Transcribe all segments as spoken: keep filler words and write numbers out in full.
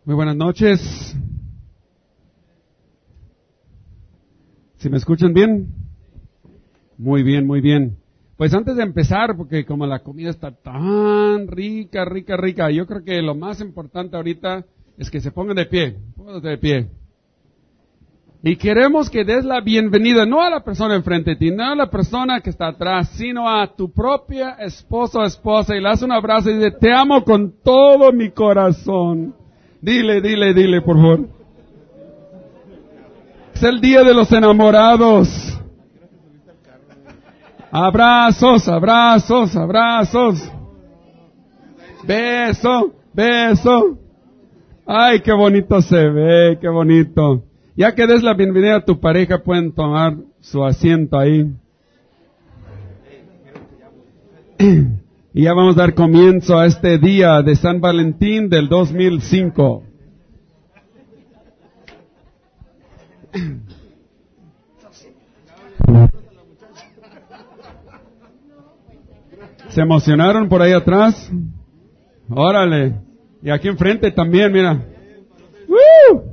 Muy buenas noches. ¿Sí me escuchan bien? Muy bien, muy bien. Pues antes de empezar, porque como la comida está tan rica, rica, rica, yo creo que lo más importante ahorita es que se pongan de pie. Pónganse de pie. Y queremos que des la bienvenida, no a la persona enfrente de ti, no a la persona que está atrás, sino a tu propia esposa o esposa, y le das un abrazo y dice, te amo con todo mi corazón. Dile, dile, dile, por favor. Es el día de los enamorados. Abrazos, abrazos, abrazos. Beso, beso. Ay, qué bonito se ve, qué bonito. Ya que des la bienvenida a tu pareja, pueden tomar su asiento ahí. Y ya vamos a dar comienzo a este día de San Valentín del dos mil cinco. ¿Se emocionaron por ahí atrás? Órale. Y aquí enfrente también, mira. ¡Woo!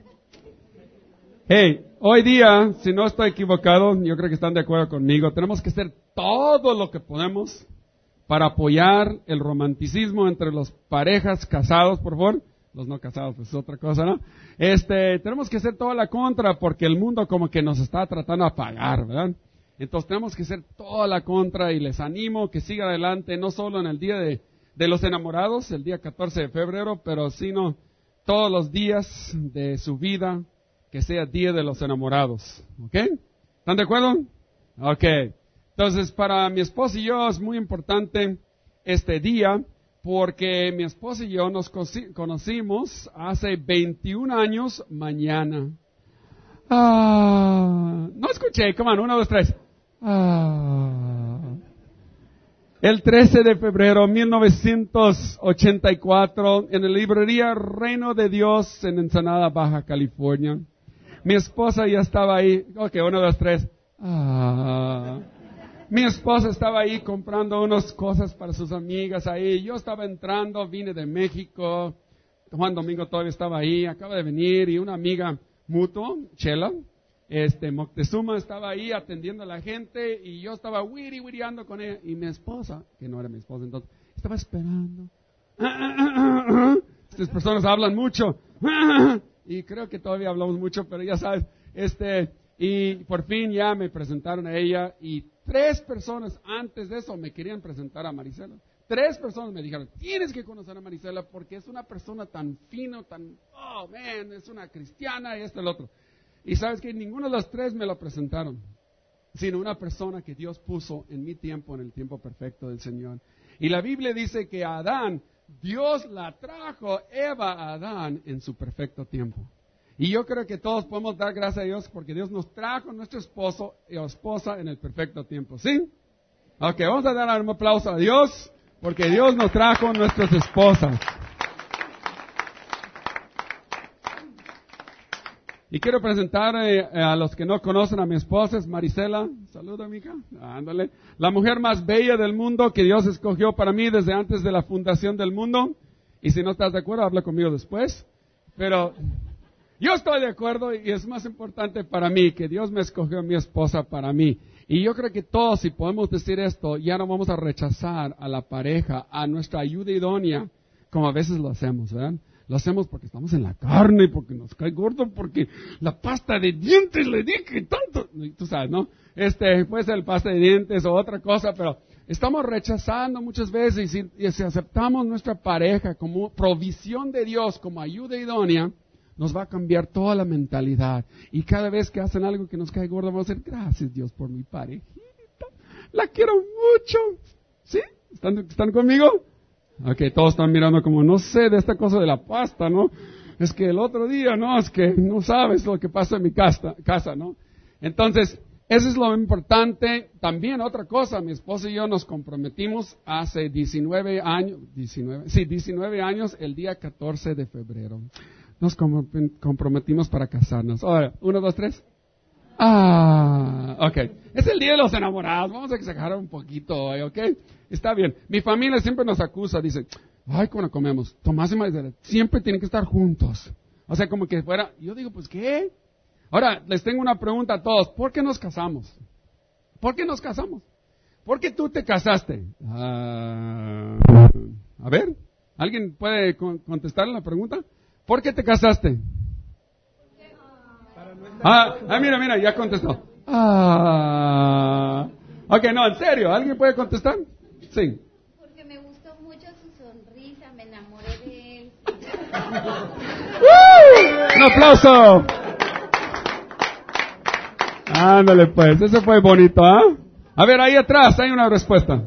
Hey, hoy día, si no estoy equivocado, yo creo que están de acuerdo conmigo, tenemos que hacer todo lo que podemos para apoyar el romanticismo entre las parejas casados, por favor. Los no casados, pues es otra cosa, ¿no? Este, tenemos que hacer toda la contra porque el mundo como que nos está tratando de apagar, ¿verdad? Entonces tenemos que hacer toda la contra y les animo que siga adelante, no solo en el día de, de los enamorados, el día catorce de febrero, pero sino todos los días de su vida, que sea día de los enamorados, ¿ok? ¿Están de acuerdo? Ok. Entonces, para mi esposa y yo es muy importante este día porque mi esposa y yo nos conocimos hace veintiún años mañana. Ah, no escuché, come on, uno, dos, tres. Ah. El trece de febrero de mil novecientos ochenta y cuatro, en la librería Reino de Dios en Ensenada, Baja California. Mi esposa ya estaba ahí. Ok, uno, dos, tres. Ah. Mi esposa estaba ahí comprando unas cosas para sus amigas ahí. Yo estaba entrando, vine de México. Juan Domingo todavía estaba ahí, acaba de venir. Y una amiga mutuo, Chela, este, Moctezuma, estaba ahí atendiendo a la gente. Y yo estaba wiri wiriando con ella. Y mi esposa, que no era mi esposa entonces, estaba esperando. Estas personas hablan mucho. Y creo que todavía hablamos mucho, pero ya sabes, este, y por fin ya me presentaron a ella, y tres personas antes de eso me querían presentar a Marisela. Tres personas me dijeron, tienes que conocer a Marisela porque es una persona tan fino, tan, oh man, es una cristiana y esto y el otro. Y sabes que ninguno de los tres me lo presentaron, sino una persona que Dios puso en mi tiempo, en el tiempo perfecto del Señor. Y la Biblia dice que a Adán, Dios la trajo, Eva a Adán en su perfecto tiempo. Y yo creo que todos podemos dar gracias a Dios porque Dios nos trajo nuestro esposo y esposa en el perfecto tiempo. ¿Sí? Ok, vamos a dar un aplauso a Dios porque Dios nos trajo nuestras esposas. Y quiero presentar eh, a los que no conocen a mi esposa, es Marisela. Saluda, mija. Ándale. La mujer más bella del mundo que Dios escogió para mí desde antes de la fundación del mundo. Y si no estás de acuerdo, habla conmigo después. Pero yo estoy de acuerdo y es más importante para mí que Dios me escogió a mi esposa para mí. Y yo creo que todos, si podemos decir esto, ya no vamos a rechazar a la pareja, a nuestra ayuda idónea, como a veces lo hacemos, ¿verdad? Lo hacemos porque estamos en la carne, porque nos cae gordo, porque la pasta de dientes le dije tanto. Tú sabes, ¿no? Este, puede ser el pasta de dientes o otra cosa, pero estamos rechazando muchas veces. Y si, y si aceptamos nuestra pareja como provisión de Dios, como ayuda idónea, nos va a cambiar toda la mentalidad. Y cada vez que hacen algo que nos cae gordo, vamos a decir, gracias Dios por mi parejita. La quiero mucho. ¿Sí? ¿Están, están conmigo? Ok, todos están mirando como, no sé de esta cosa de la pasta, ¿no? Es que el otro día, no, es que no sabes lo que pasa en mi casa, casa, ¿no? Entonces, eso es lo importante. También otra cosa, mi esposa y yo nos comprometimos hace diecinueve años, diecinueve, sí, diecinueve años, el día catorce de febrero. Nos comprometimos para casarnos. Ahora, uno, dos, tres. Ah, ok. Es el día de los enamorados. Vamos a exagerar un poquito hoy, ok. Está bien. Mi familia siempre nos acusa, dice, Ay, cuando comemos, Tomás y Marisela, siempre tienen que estar juntos. O sea, como que fuera, yo digo, pues, ¿qué? Ahora, les tengo una pregunta a todos. ¿Por qué nos casamos? ¿Por qué nos casamos? ¿Por qué tú te casaste? Uh, a ver, ¿alguien puede con- contestar la pregunta? ¿Por qué te casaste? Ah, ah, mira, mira, ya contestó. Ah, ok, no, en serio, ¿alguien puede contestar? Sí. Porque me gustó mucho su sonrisa, me enamoré de él. ¡Uh! ¡Un aplauso! Ándale pues, ese fue bonito, ¿ah? ¿eh? A ver, ahí atrás hay una respuesta.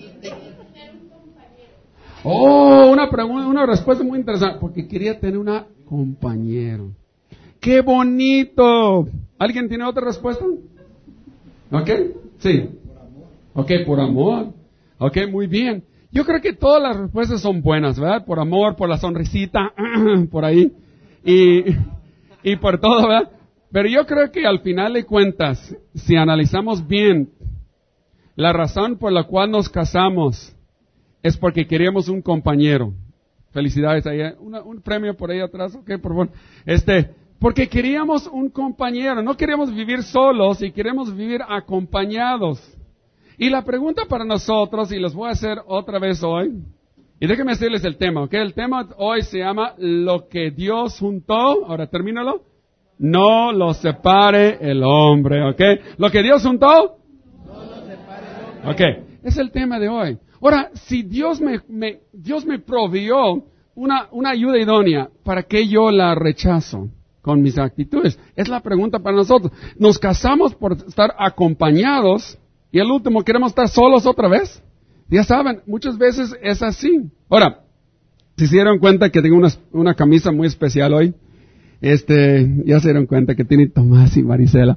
Oh, una pregunta, una respuesta muy interesante, porque quería tener una compañero. ¡Qué bonito! ¿Alguien tiene otra respuesta? ¿Ok? Sí. Ok, por amor. Ok, muy bien. Yo creo que todas las respuestas son buenas, ¿verdad? Por amor, por la sonrisita, por ahí. Y, y por todo, ¿verdad? Pero yo creo que al final de cuentas, si analizamos bien, la razón por la cual nos casamos es porque queríamos un compañero. Felicidades ahí. Una, un premio por ahí atrás, ok, por favor. Este, porque queríamos un compañero. No queríamos vivir solos y queremos vivir acompañados. Y la pregunta para nosotros, y los voy a hacer otra vez hoy, y déjenme decirles el tema, ¿ok? El tema hoy se llama Lo que Dios juntó, ahora termínalo, no lo separe el hombre, ¿ok? Lo que Dios juntó, no lo separe el hombre. Ok, es el tema de hoy. Ahora, si Dios me, me, Dios me proveyó una, una ayuda idónea, ¿para qué yo la rechazo con mis actitudes? Es la pregunta para nosotros. Nos casamos por estar acompañados, y al último, ¿queremos estar solos otra vez? Ya saben, muchas veces es así. Ahora, si se dieron cuenta que tengo una, una camisa muy especial hoy, este, ya se dieron cuenta que tiene Tomás y Marisela.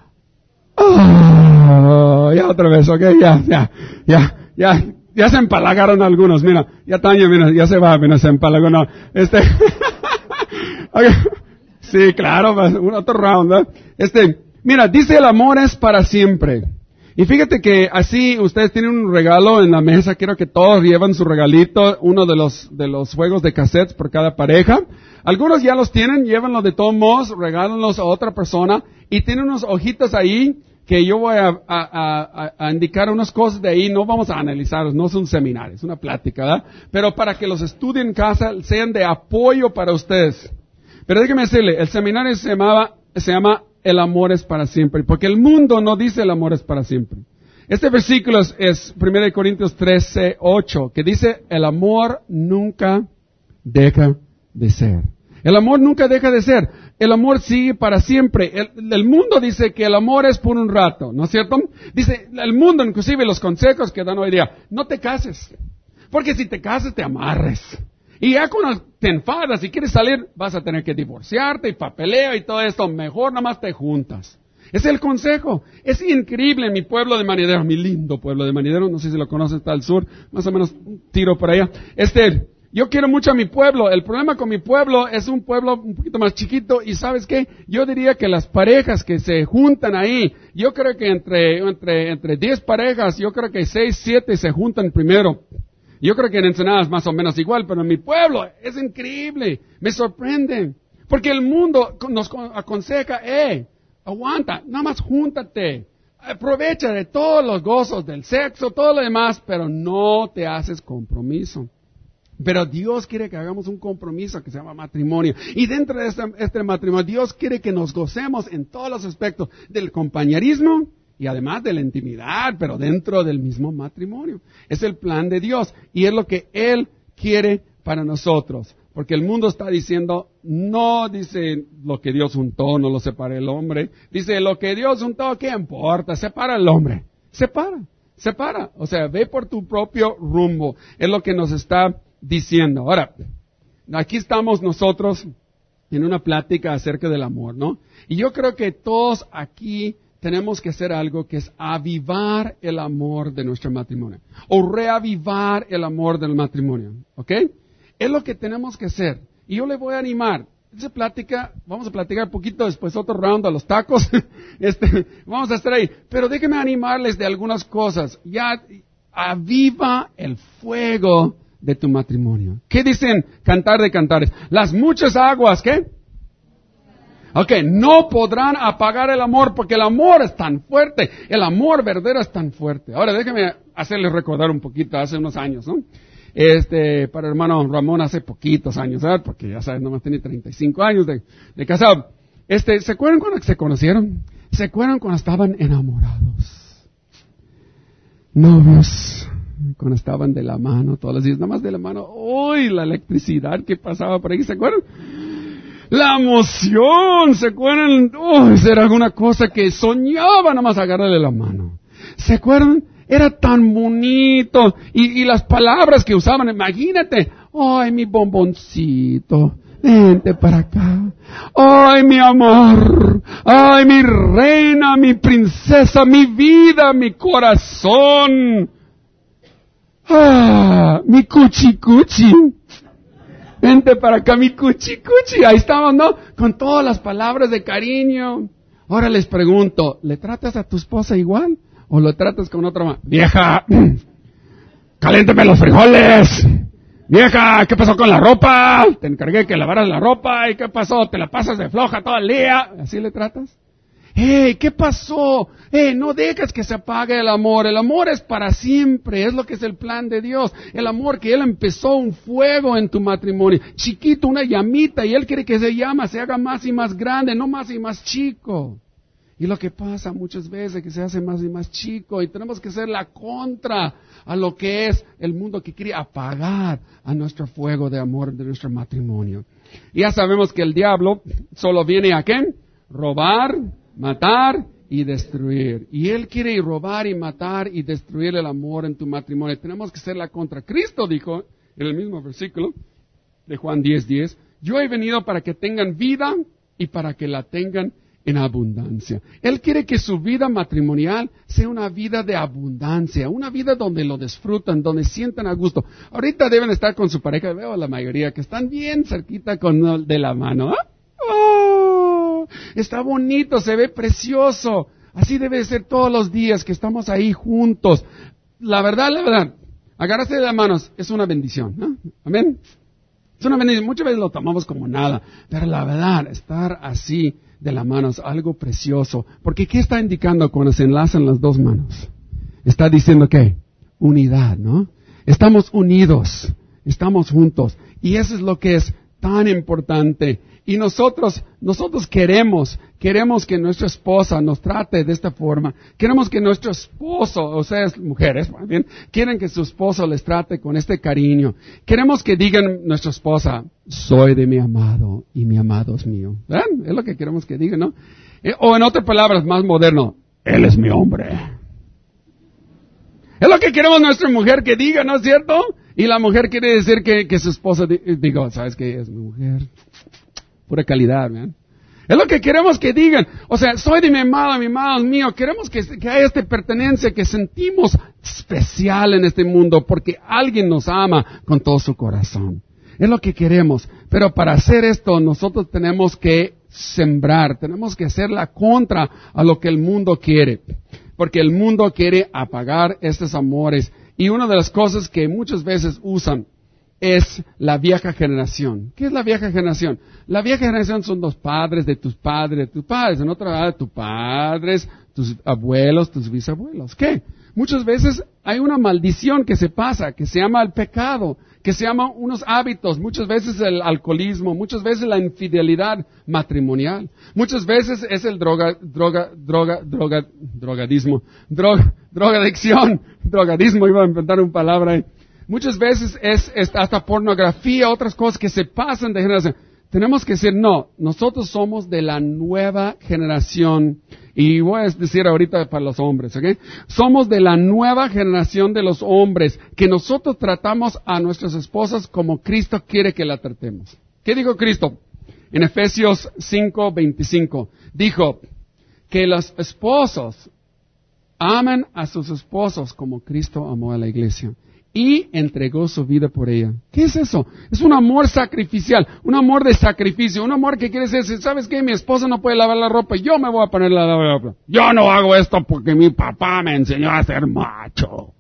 Oh, ya otra vez, ok, ya, ya, ya, ya, ya se empalagaron algunos, mira, ya Tania, mira, ya se va, mira, se empalagó, no, este, okay. Sí, claro, un otro round, ¿no? Este, mira, dice el amor es para siempre. Y fíjate que así ustedes tienen un regalo en la mesa, quiero que todos lleven su regalito, uno de los de los juegos de cassettes por cada pareja. Algunos ya los tienen, llévenlos de todos modos, regálenlos a otra persona y tienen unos hojitas ahí que yo voy a, a, a, a indicar unas cosas de ahí, no vamos a analizarlos, no es un seminario, es una plática, ¿verdad? Pero para que los estudien en casa, sean de apoyo para ustedes. Pero déjeme decirle, el seminario se llamaba, se llama El amor es para siempre, porque el mundo no dice el amor es para siempre. Este versículo es, es primera de Corintios trece, ocho, que dice el amor nunca deja de ser. El amor nunca deja de ser. El amor sigue para siempre. El, el mundo dice que el amor es por un rato, ¿no es cierto? Dice el mundo, inclusive los consejos que dan hoy día, no te cases, porque si te casas te amarres. Y ya cuando te enfadas y quieres salir, vas a tener que divorciarte y papeleo y todo esto. Mejor nada más te juntas. Es el consejo. Es increíble mi pueblo de Manidero, mi lindo pueblo de Manidero. No sé si lo conoces, está al sur, más o menos un tiro por allá. Este, yo quiero mucho a mi pueblo. El problema con mi pueblo es un pueblo un poquito más chiquito. Y ¿sabes qué? Yo diría que las parejas que se juntan ahí, yo creo que entre, entre, entre diez parejas, yo creo que seis, siete se juntan primero. Yo creo que en Ensenada es más o menos igual, pero en mi pueblo es increíble, me sorprende. Porque el mundo nos aconseja, eh, aguanta, nada más júntate, aprovecha de todos los gozos del sexo, todo lo demás, pero no te haces compromiso. Pero Dios quiere que hagamos un compromiso que se llama matrimonio. Y dentro de este, este matrimonio, Dios quiere que nos gocemos en todos los aspectos del compañerismo, y además de la intimidad, pero dentro del mismo matrimonio. Es el plan de Dios y es lo que Él quiere para nosotros. Porque el mundo está diciendo, no dice lo que Dios juntó, no lo separe el hombre. Dice, lo que Dios juntó, ¿qué importa? Separa el hombre. Separa, separa. O sea, ve por tu propio rumbo. Es lo que nos está diciendo. Ahora, aquí estamos nosotros en una plática acerca del amor, ¿no? Y yo creo que todos aquí tenemos que hacer algo que es avivar el amor de nuestro matrimonio. O reavivar el amor del matrimonio. ¿Ok? Es lo que tenemos que hacer. Y yo le voy a animar. Esa plática, vamos a platicar un poquito después otro round a los tacos. este, vamos a estar ahí. Pero déjenme animarles de algunas cosas. Ya aviva el fuego de tu matrimonio. ¿Qué dicen Cantar de Cantares? Las muchas aguas, ¿qué? Ok, no podrán apagar el amor porque el amor es tan fuerte. El amor verdadero es tan fuerte. Ahora déjenme hacerles recordar un poquito, hace unos años, ¿no? Este, para el hermano Ramón hace poquitos años, ¿sabes? Porque ya sabes, nomás tenía treinta y cinco años de, de casado. Este, ¿se acuerdan cuando se conocieron? ¿Se acuerdan cuando estaban enamorados? Novios, cuando estaban de la mano todos los días, nada más de la mano. ¡Uy! La electricidad que pasaba por ahí, ¿se acuerdan? La emoción, ¿se acuerdan? ¡Uy! Era alguna cosa que soñaba nada más agarrarle la mano. ¿Se acuerdan? Era tan bonito. Y, y las palabras que usaban, imagínate. ¡Ay, mi bomboncito! Vente para acá. ¡Ay, mi amor! ¡Ay, mi reina, mi princesa, mi vida, mi corazón! ¡Ah, mi cuchi cuchi! Vente para acá, mi cuchi cuchi. Ahí estamos, ¿no? Con todas las palabras de cariño. Ahora les pregunto, ¿le tratas a tu esposa igual? ¿O lo tratas con otra más? ¡Vieja! ¡Calénteme los frijoles! Vieja, ¿qué pasó con la ropa? Te encargué que lavaras la ropa. ¿Y qué pasó? ¿Te la pasas de floja todo el día? ¿Así le tratas? ¡Hey! ¿Qué pasó? ¡Hey! No dejes que se apague el amor. El amor es para siempre. Es lo que es el plan de Dios. El amor que Él empezó un fuego en tu matrimonio. Chiquito, una llamita. Y Él quiere que se llama, se haga más y más grande, no más y más chico. Y lo que pasa muchas veces es que se hace más y más chico y tenemos que ser la contra a lo que es el mundo que quiere apagar a nuestro fuego de amor de nuestro matrimonio. Y ya sabemos que el diablo solo viene a ¿qué? Robar, matar y destruir. Y él quiere robar y matar y destruir el amor en tu matrimonio. Tenemos que ser la contra. Cristo dijo en el mismo versículo de Juan diez diez, yo he venido para que tengan vida y para que la tengan en abundancia. Él quiere que su vida matrimonial sea una vida de abundancia, una vida donde lo disfrutan, donde sientan a gusto. Ahorita deben estar con su pareja, veo a la mayoría que están bien cerquita con de la mano. ¿Eh? ¡Oh! Está bonito, se ve precioso. Así debe ser todos los días que estamos ahí juntos. La verdad, la verdad, agarrarse de las manos es una bendición, ¿no? Amén. Es una bendición. Muchas veces lo tomamos como nada, pero la verdad, estar así de la mano es algo precioso. Porque ¿qué está indicando cuando se enlazan las dos manos? Está diciendo ¿qué? Unidad, ¿no? Estamos unidos, estamos juntos. Y eso es lo que es tan importante. Y nosotros, nosotros queremos, queremos que nuestra esposa nos trate de esta forma. Queremos que nuestro esposo, o sea, mujeres, más bien, quieren que su esposo les trate con este cariño. Queremos que digan nuestra esposa, soy de mi amado y mi amado es mío. ¿Ven? Es lo que queremos que digan, ¿no? Eh, o en otras palabras, más moderno, él es mi hombre. Es lo que queremos nuestra mujer que diga, ¿no es cierto? Y la mujer quiere decir que, que su esposa diga, ¿sabes qué? Es mi mujer. Pura calidad, ¿verdad? Es lo que queremos que digan. O sea, soy de mi amado, mi amado es mío. Queremos que, que haya esta pertenencia, que sentimos especial en este mundo porque alguien nos ama con todo su corazón. Es lo que queremos. Pero para hacer esto, nosotros tenemos que sembrar, tenemos que hacer la contra a lo que el mundo quiere. Porque el mundo quiere apagar estos amores. Y una de las cosas que muchas veces usan es la vieja generación. ¿Qué es la vieja generación? La vieja generación son los padres de tus padres, de tus padres. En otra edad, tus padres, tus abuelos, tus bisabuelos. ¿Qué? Muchas veces hay una maldición que se pasa, que se llama el pecado, que se llama unos hábitos, muchas veces el alcoholismo, muchas veces la infidelidad matrimonial, muchas veces es el droga, droga, droga, droga, drogadismo, droga, drogadicción, drogadismo, iba a inventar una palabra ahí. Muchas veces es, es hasta pornografía, otras cosas que se pasan de generación. Tenemos que decir, no, nosotros somos de la nueva generación. Y voy a decir ahorita para los hombres, ¿ok? Somos de la nueva generación de los hombres, que nosotros tratamos a nuestras esposas como Cristo quiere que la tratemos. ¿Qué dijo Cristo? En Efesios cinco veinticinco, dijo que los esposos amen a sus esposos como Cristo amó a la iglesia y entregó su vida por ella. ¿Qué es eso? Es un amor sacrificial, un amor de sacrificio, un amor que quiere decir, ¿sabes qué? Mi esposa no puede lavar la ropa, yo me voy a poner a lavar la ropa. Yo no hago esto porque mi papá me enseñó a ser macho.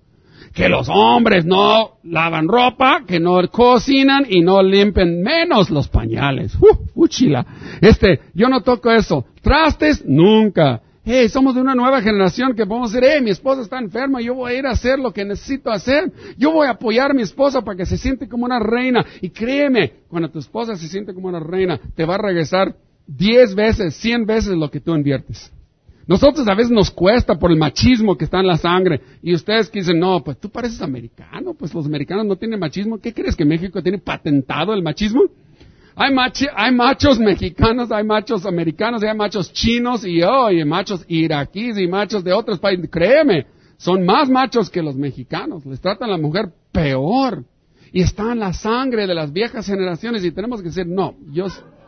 que los hombres no lavan ropa, que no cocinan y no limpian menos los pañales. Uh, uchila. Este, yo no toco eso. Trastes, nunca. Hey, somos de una nueva generación que podemos decir, hey, mi esposa está enferma, yo voy a ir a hacer lo que necesito hacer. Yo voy a apoyar a mi esposa para que se siente como una reina. Y créeme, cuando tu esposa se siente como una reina, te va a regresar diez veces, cien veces lo que tú inviertes. Nosotros a veces nos cuesta por el machismo que está en la sangre. Y ustedes que dicen, no, pues tú pareces americano, pues los americanos no tienen machismo. ¿Qué crees, que México tiene patentado el machismo? Hay, machi, hay machos mexicanos, hay machos americanos, hay machos chinos y, oh, y machos iraquíes y machos de otros países. Créeme, son más machos que los mexicanos. Les tratan a la mujer peor. Y está en la sangre de las viejas generaciones y tenemos que decir, no, yo...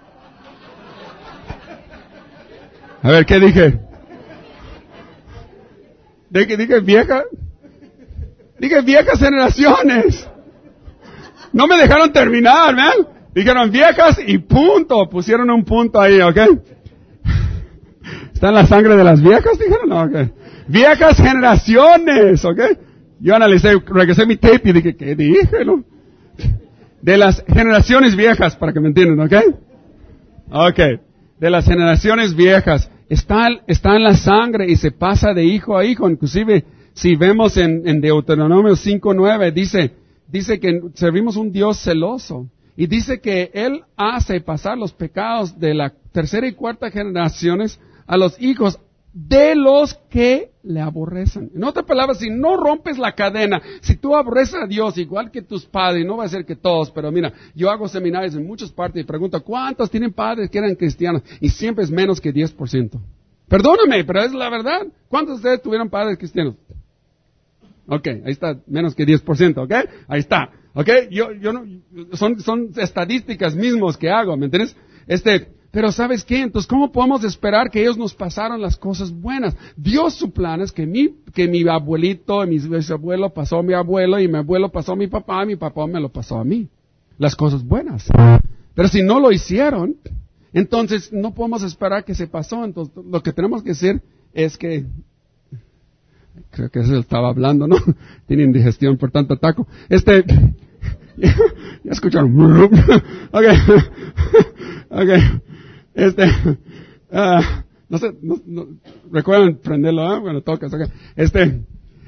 A ver, ¿qué dije? ¿Dije, dije vieja? Dije viejas generaciones. No me dejaron terminar, ¿ven? Dijeron viejas y punto. Pusieron un punto ahí, ¿ok? ¿Está en la sangre de las viejas? Dijeron, no, ok. Viejas generaciones, ¿ok? Yo analicé, regresé mi tape y dije, ¿qué dije, no? De las generaciones viejas, para que me entiendan, ¿ok? Ok. De las generaciones viejas. Está, está en la sangre y se pasa de hijo a hijo. Inclusive, si vemos en, en Deuteronomio cinco nueve, dice, dice que servimos un Dios celoso. Y dice que Él hace pasar los pecados de la tercera y cuarta generaciones a los hijos de los que le aborrecen. En otras palabras, si no rompes la cadena, si tú aborreces a Dios igual que tus padres, no va a ser que todos, pero mira, yo hago seminarios en muchas partes y pregunto, ¿cuántos tienen padres que eran cristianos? Y siempre es menos que diez por ciento. Perdóname, pero es la verdad. ¿Cuántos de ustedes tuvieron padres cristianos? Ok, ahí está, menos que diez por ciento, ok, ahí está. ¿Ok? Yo, yo no, son, son estadísticas mismos que hago, ¿me entiendes? Este, pero ¿sabes qué? Entonces, ¿cómo podemos esperar que ellos nos pasaron las cosas buenas? Dios su plan es que mi, que mi abuelito, mi bisabuelo pasó a mi abuelo, y mi abuelo pasó a mi papá, y mi papá me lo pasó a mí. Las cosas buenas. Pero si no lo hicieron, entonces no podemos esperar que se pasó. Entonces, lo que tenemos que hacer es que, creo que eso estaba hablando, ¿no? Tiene indigestión por tanto taco. Este, ya escucharon. Okay, okay. Este, uh, no sé, no, no, recuerden prenderlo, ¿eh? Bueno, tocas, okay. Este,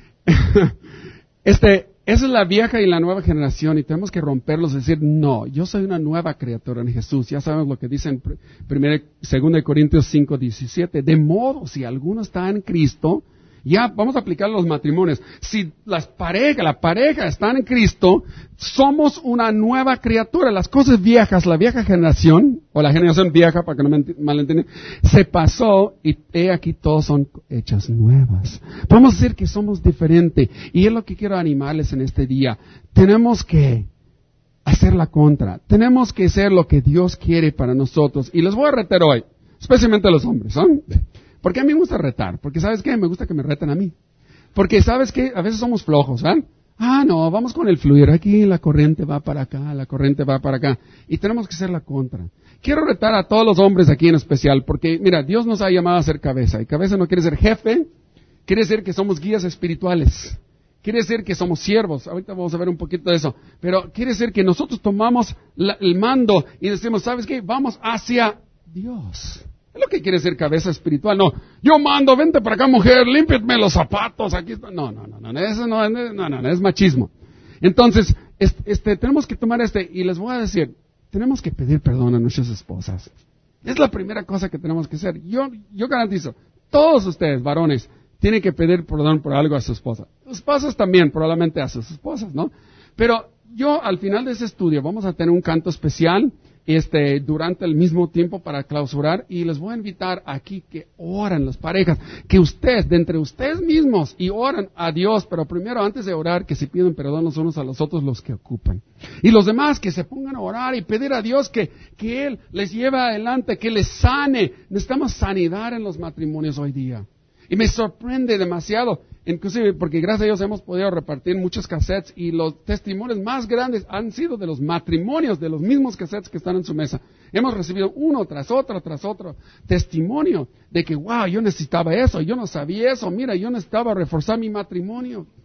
este, esa es la vieja y la nueva generación y tenemos que romperlos y decir, no, yo soy una nueva criatura en Jesús. Ya sabemos lo que dice en primera, segunda de Corintios cinco diecisiete. De modo, si alguno está en Cristo, ya vamos a aplicar los matrimonios. Si las parejas, la pareja están en Cristo, somos una nueva criatura. Las cosas viejas, la vieja generación, o la generación vieja, para que no me malentiendan, se pasó y he aquí todos son hechas nuevas. Podemos decir que somos diferentes. Y es lo que quiero animarles en este día. Tenemos que hacer la contra. Tenemos que hacer lo que Dios quiere para nosotros. Y les voy a retar hoy, especialmente a los hombres, ¿no? Porque a mí me gusta retar, porque ¿sabes qué? Me gusta que me reten a mí. Porque ¿sabes qué? A veces somos flojos, ¿eh? Ah, no, vamos con el fluir. Aquí la corriente va para acá, la corriente va para acá. Y tenemos que hacer la contra. Quiero retar a todos los hombres aquí en especial, porque mira, Dios nos ha llamado a ser cabeza. Y cabeza no quiere ser jefe, quiere decir que somos guías espirituales. Quiere decir que somos siervos. Ahorita vamos a ver un poquito de eso. Pero quiere decir que nosotros tomamos la, el mando y decimos, ¿sabes qué? Vamos hacia Dios. Es lo que quiere decir cabeza espiritual. No, yo mando, vente para acá, mujer, límpiame los zapatos. Aquí está. No, no, no, no, eso no, no, no, no, es machismo. Entonces, este, este, tenemos que tomar este, y les voy a decir, tenemos que pedir perdón a nuestras esposas. Es la primera cosa que tenemos que hacer. Yo, yo garantizo, todos ustedes, varones, tienen que pedir perdón por algo a su esposa. Sus esposas también, probablemente a sus esposas, ¿no? Pero yo, al final de ese estudio, vamos a tener un canto especial, este, durante el mismo tiempo para clausurar, y les voy a invitar aquí que oren las parejas, que ustedes, de entre ustedes mismos, y oran a Dios, pero primero, antes de orar, que se piden perdón los unos a los otros los que ocupan. Y los demás, que se pongan a orar y pedir a Dios que, que Él les lleve adelante, que les sane. Necesitamos sanidad en los matrimonios hoy día. Y me sorprende demasiado, inclusive porque gracias a Dios hemos podido repartir muchos cassettes y los testimonios más grandes han sido de los matrimonios, de los mismos cassettes que están en su mesa. Hemos recibido uno tras otro, tras otro testimonio de que, wow, yo necesitaba eso, yo no sabía eso, mira, yo necesitaba reforzar mi matrimonio.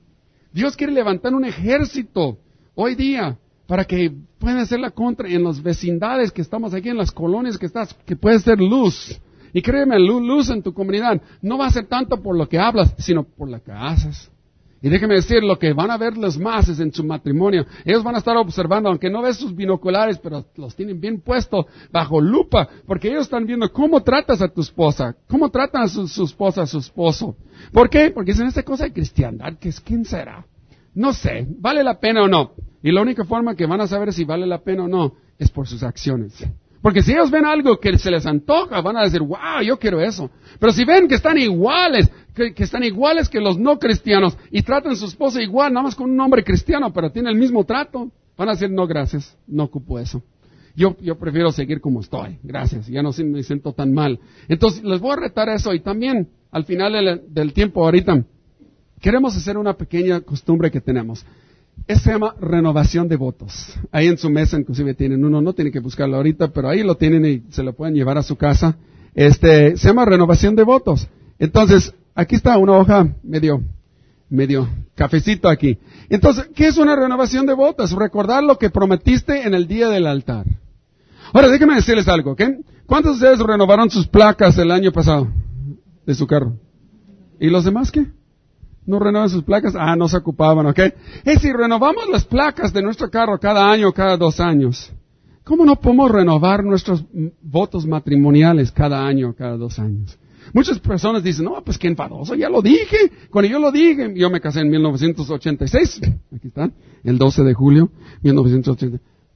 Dios quiere levantar un ejército hoy día para que puedan hacer la contra en las vecindades que estamos aquí, en las colonias que estás, que puede ser luz. Y créeme, luz, luz en tu comunidad no va a ser tanto por lo que hablas, sino por lo que haces. Y déjeme decir, lo que van a ver los más en su matrimonio, ellos van a estar observando, aunque no ves sus binoculares, pero los tienen bien puestos bajo lupa, porque ellos están viendo cómo tratas a tu esposa, cómo tratan a su, su esposa, a su esposo. ¿Por qué? Porque es en esta cosa de cristiandad, que es, ¿quién será? No sé, ¿vale la pena o no? Y la única forma que van a saber si vale la pena o no es por sus acciones. Porque si ellos ven algo que se les antoja, van a decir, wow, yo quiero eso. Pero si ven que están iguales, que, que están iguales que los no cristianos, y tratan a su esposa igual, nada más con un hombre cristiano, pero tiene el mismo trato, van a decir, no, gracias, no ocupo eso. Yo, yo prefiero seguir como estoy, gracias, ya no me siento tan mal. Entonces, les voy a retar eso, y también, al final del, del tiempo ahorita, queremos hacer una pequeña costumbre que tenemos. Eso se llama renovación de votos. Ahí en su mesa inclusive tienen uno, no tiene que buscarlo ahorita, pero ahí lo tienen y se lo pueden llevar a su casa. Este, se llama renovación de votos. Entonces, aquí está una hoja medio, medio cafecito aquí. Entonces, ¿qué es una renovación de votos? Recordar lo que prometiste en el día del altar. Ahora, déjenme decirles algo, ¿ok? ¿Cuántos de ustedes renovaron sus placas el año pasado de su carro? ¿Y los demás qué? ¿No renovan sus placas? Ah, no se ocupaban, ¿ok? Es si renovamos las placas de nuestro carro cada año, cada dos años, ¿cómo no podemos renovar nuestros votos matrimoniales cada año, cada dos años? Muchas personas dicen, no, pues qué enfadoso, ya lo dije. Cuando yo lo dije, yo me casé en mil novecientos ochenta y seis, aquí está, el doce de julio, mil novecientos ochenta.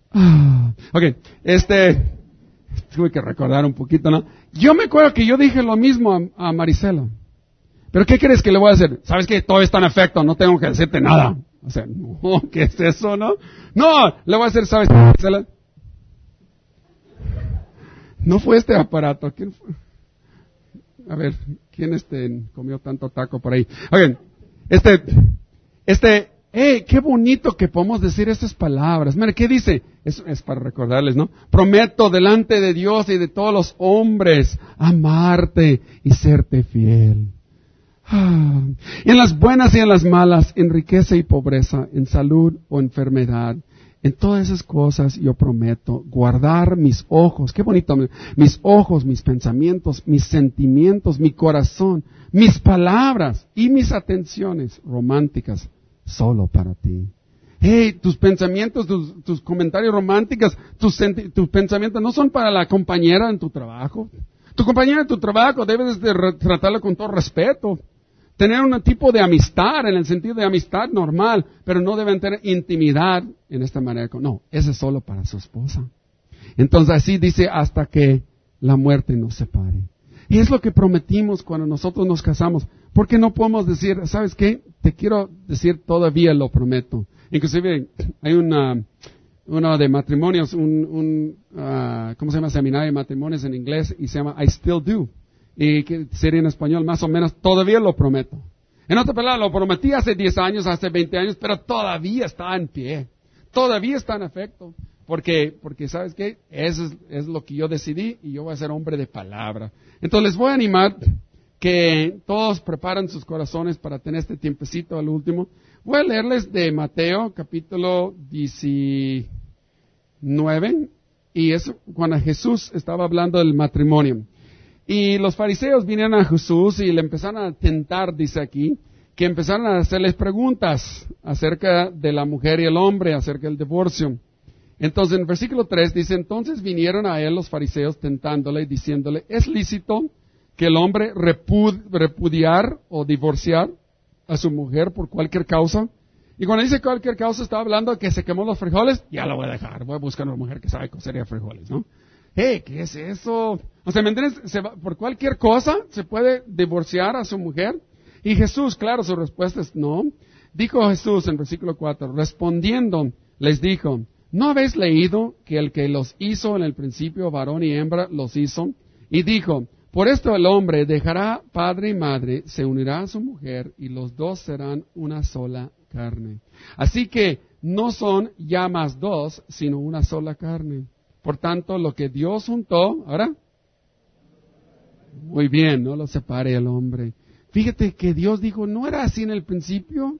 Ah, ok, este, tuve que recordar un poquito, ¿no? Yo me acuerdo que yo dije lo mismo a, a Marisela. ¿Pero qué crees que le voy a hacer? ¿Sabes que todo está en efecto? No tengo que decirte nada. O sea, no, ¿qué es eso, no? No, le voy a hacer, ¿sabes? No fue este aparato. ¿Quién fue? A ver, ¿quién este comió tanto taco por ahí? Oigan, este, este, hey, qué bonito que podemos decir estas palabras. Mira, ¿qué dice? Eso es para recordarles, ¿no? Prometo delante de Dios y de todos los hombres amarte y serte fiel. Ah, en las buenas y en las malas, en riqueza y pobreza, en salud o enfermedad, en todas esas cosas yo prometo guardar mis ojos, qué bonito, mis ojos, mis pensamientos, mis sentimientos, mi corazón, mis palabras y mis atenciones románticas solo para ti. Hey, tus pensamientos, tus, tus comentarios románticos, tus, senti- tus pensamientos no son para la compañera en tu trabajo. Tu compañera en tu trabajo debes de re- tratarla con todo respeto. Tener un tipo de amistad, en el sentido de amistad normal, pero no deben tener intimidad en esta manera. No, ese es solo para su esposa. Entonces así dice, hasta que la muerte nos separe. Y es lo que prometimos cuando nosotros nos casamos. ¿Por qué no podemos decir, sabes qué? Te quiero decir, todavía lo prometo. Inclusive hay una, uno de matrimonios, un, un uh, ¿cómo se llama? Seminario de matrimonios en inglés, y se llama I Still Do. Y que sería en español más o menos, todavía lo prometo. En otra palabra, lo prometí hace diez años, hace veinte años, pero todavía está en pie. Todavía está en efecto. Porque, porque ¿sabes qué? Eso es, es lo que yo decidí y yo voy a ser hombre de palabra. Entonces les voy a animar que todos preparen sus corazones para tener este tiempecito al último. Voy a leerles de Mateo capítulo diecinueve, y es cuando Jesús estaba hablando del matrimonio. Y los fariseos vinieron a Jesús y le empezaron a tentar, dice aquí, que empezaron a hacerles preguntas acerca de la mujer y el hombre, acerca del divorcio. Entonces en el versículo tres dice, entonces vinieron a él los fariseos tentándole y diciéndole, ¿es lícito que el hombre repud, repudiar o divorciar a su mujer por cualquier causa? Y cuando dice cualquier causa, estaba hablando de que se quemó los frijoles, ya lo voy a dejar, voy a buscar una mujer que sabe cocer frijoles, ¿no? Hey, ¿qué es eso? O sea, ¿me entiendes? Se va, por cualquier cosa se puede divorciar a su mujer. Y Jesús, claro, su respuesta es no. Dijo Jesús en versículo cuatro, respondiendo, les dijo, ¿no habéis leído que el que los hizo en el principio, varón y hembra, los hizo? Y dijo, por esto el hombre dejará padre y madre, se unirá a su mujer, y los dos serán una sola carne. Así que no son ya más dos, sino una sola carne. Por tanto, lo que Dios juntó, ¿ahora? Muy bien, no lo separe el hombre. Fíjate que Dios dijo, ¿no era así en el principio?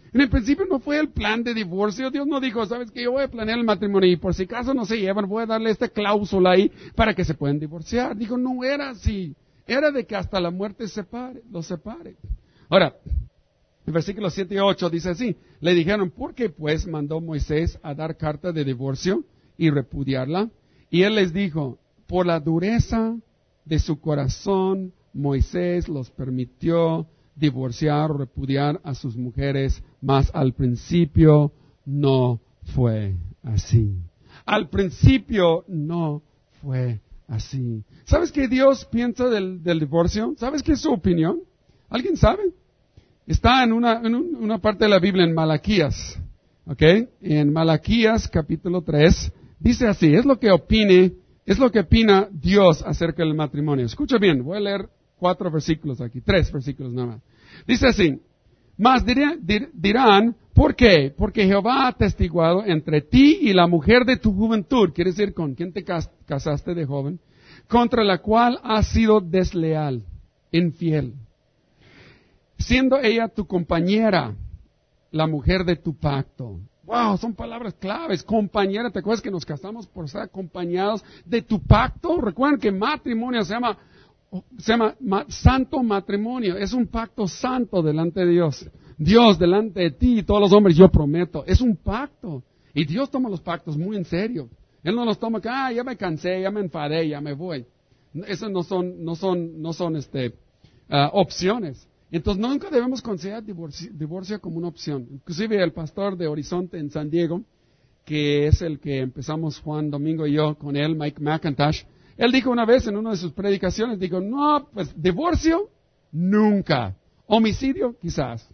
En el principio no fue el plan de divorcio. Dios no dijo, ¿sabes qué? Yo voy a planear el matrimonio y por si acaso no se llevan, voy a darle esta cláusula ahí para que se puedan divorciar. Dijo, no era así. Era de que hasta la muerte separe, los separe. Ahora, el versículo siete y ocho dice así. Le dijeron, ¿por qué pues mandó Moisés a dar carta de divorcio y repudiarla? Y él les dijo, por la dureza de su corazón, Moisés los permitió divorciar o repudiar a sus mujeres, mas al principio no fue así. Al principio no fue así. ¿Sabes qué Dios piensa del, del divorcio? ¿Sabes qué es su opinión? ¿Alguien sabe? Está en una, en un, una parte de la Biblia, en Malaquías. ¿Ok? En Malaquías capítulo tres, dice así, es lo que opine, es lo que opina Dios acerca del matrimonio. Escucha bien, voy a leer cuatro versículos aquí, tres versículos nada más. Dice así, mas dirán, dirán, ¿por qué? Porque Jehová ha atestiguado entre ti y la mujer de tu juventud, quiere decir con quien te casaste de joven, contra la cual has sido desleal, infiel, siendo ella tu compañera, la mujer de tu pacto. Wow, son palabras claves. Compañera, ¿te acuerdas que nos casamos por ser acompañados de tu pacto? Recuerden que matrimonio se llama Se llama ma, santo matrimonio. Es un pacto santo delante de Dios. Dios delante de ti y todos los hombres, yo prometo. Es un pacto. Y Dios toma los pactos muy en serio. Él no los toma que, ah, ya me cansé, ya me enfadé, ya me voy. Esas no son, no son, no son, este, uh, opciones. Entonces nunca debemos considerar divorcio, divorcio como una opción. Inclusive el pastor de Horizonte en San Diego, que es el que empezamos Juan Domingo y yo con él, Mike McIntosh, él dijo una vez en una de sus predicaciones, dijo, no, pues divorcio, nunca. Homicidio, quizás.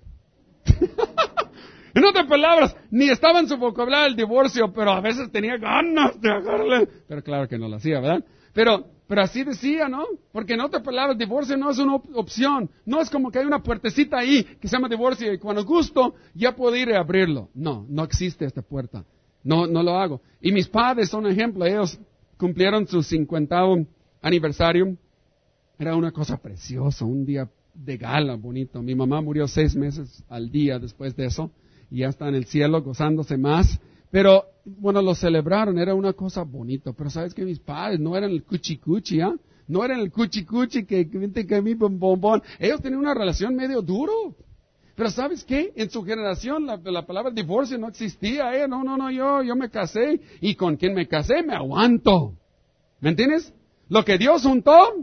En otras palabras, ni estaba en su vocabulario el divorcio, pero a veces tenía ganas de agarrarle. Pero claro que no lo hacía, ¿verdad? Pero, pero así decía, ¿no? Porque en otras palabras, divorcio no es una op- opción. No es como que hay una puertecita ahí que se llama divorcio y cuando gusto ya puedo ir a abrirlo. No, no existe esta puerta. No, no lo hago. Y mis padres son ejemplo. Ellos cumplieron su cincuentavo aniversario. Era una cosa preciosa, un día de gala bonito. Mi mamá murió seis meses al día después de eso. Y ya está en el cielo gozándose más. Pero, bueno, lo celebraron, era una cosa bonita. Pero sabes que mis padres no eran el cuchi cuchi, ¿ah? ¿eh? No eran el cuchi cuchi que vente que mi bombón. Ellos tenían una relación medio duro. Pero ¿sabes qué? En su generación la, la palabra divorcio no existía. ¿eh? No, no, no, yo, yo me casé. Y con quien me casé me aguanto. ¿Me entiendes? Lo que Dios juntó,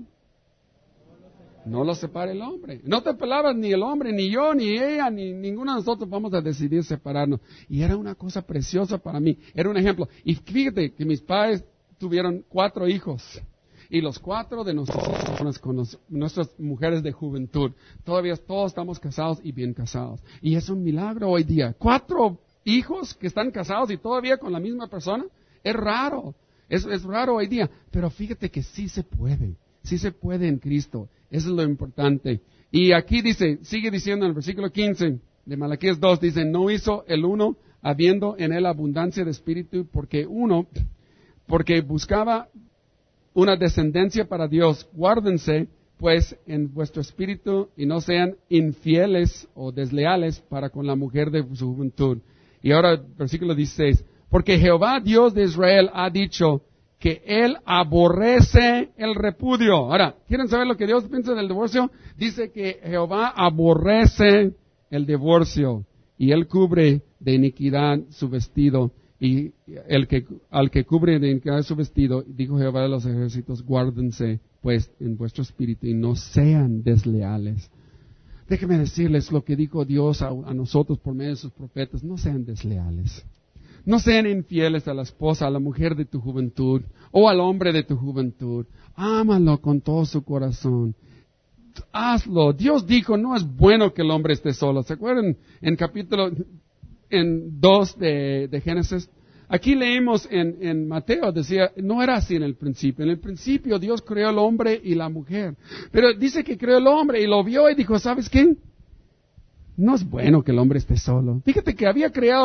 no lo separa el hombre. No te palabras ni el hombre, ni yo, ni ella, ni ninguno de nosotros vamos a decidir separarnos. Y era una cosa preciosa para mí. Era un ejemplo. Y fíjate que mis padres tuvieron cuatro hijos. Y los cuatro de nosotros con los, nuestras mujeres de juventud. Todavía todos estamos casados y bien casados. Y es un milagro hoy día. Cuatro hijos que están casados y todavía con la misma persona. Es raro. Es, es raro hoy día. Pero fíjate que sí se puede. Sí se puede en Cristo. Eso es lo importante. Y aquí dice, sigue diciendo en el versículo quince de Malaquías dos, dice, no hizo el uno habiendo en él abundancia de espíritu, porque uno, porque buscaba una descendencia para Dios. Guárdense, pues, en vuestro espíritu y no sean infieles o desleales para con la mujer de su juventud. Y ahora, versículo dieciséis, porque Jehová Dios de Israel ha dicho que Él aborrece el repudio. Ahora, ¿quieren saber lo que Dios piensa del divorcio? Dice que Jehová aborrece el divorcio y Él cubre de iniquidad su vestido. Y el que, al que cubre de iniquidad su vestido, dijo Jehová de los ejércitos, guárdense pues en vuestro espíritu y no sean desleales. Déjenme decirles lo que dijo Dios a, a nosotros por medio de sus profetas, no sean desleales. No sean infieles a la esposa, a la mujer de tu juventud, o al hombre de tu juventud. Ámalo con todo su corazón. Hazlo. Dios dijo, no es bueno que el hombre esté solo. ¿Se acuerdan en capítulo en dos de, de Génesis? Aquí leímos en, en Mateo, decía, no era así en el principio. En el principio Dios creó al hombre y la mujer. Pero dice que creó al hombre y lo vio y dijo, ¿sabes qué? No es bueno que el hombre esté solo. Fíjate que había creado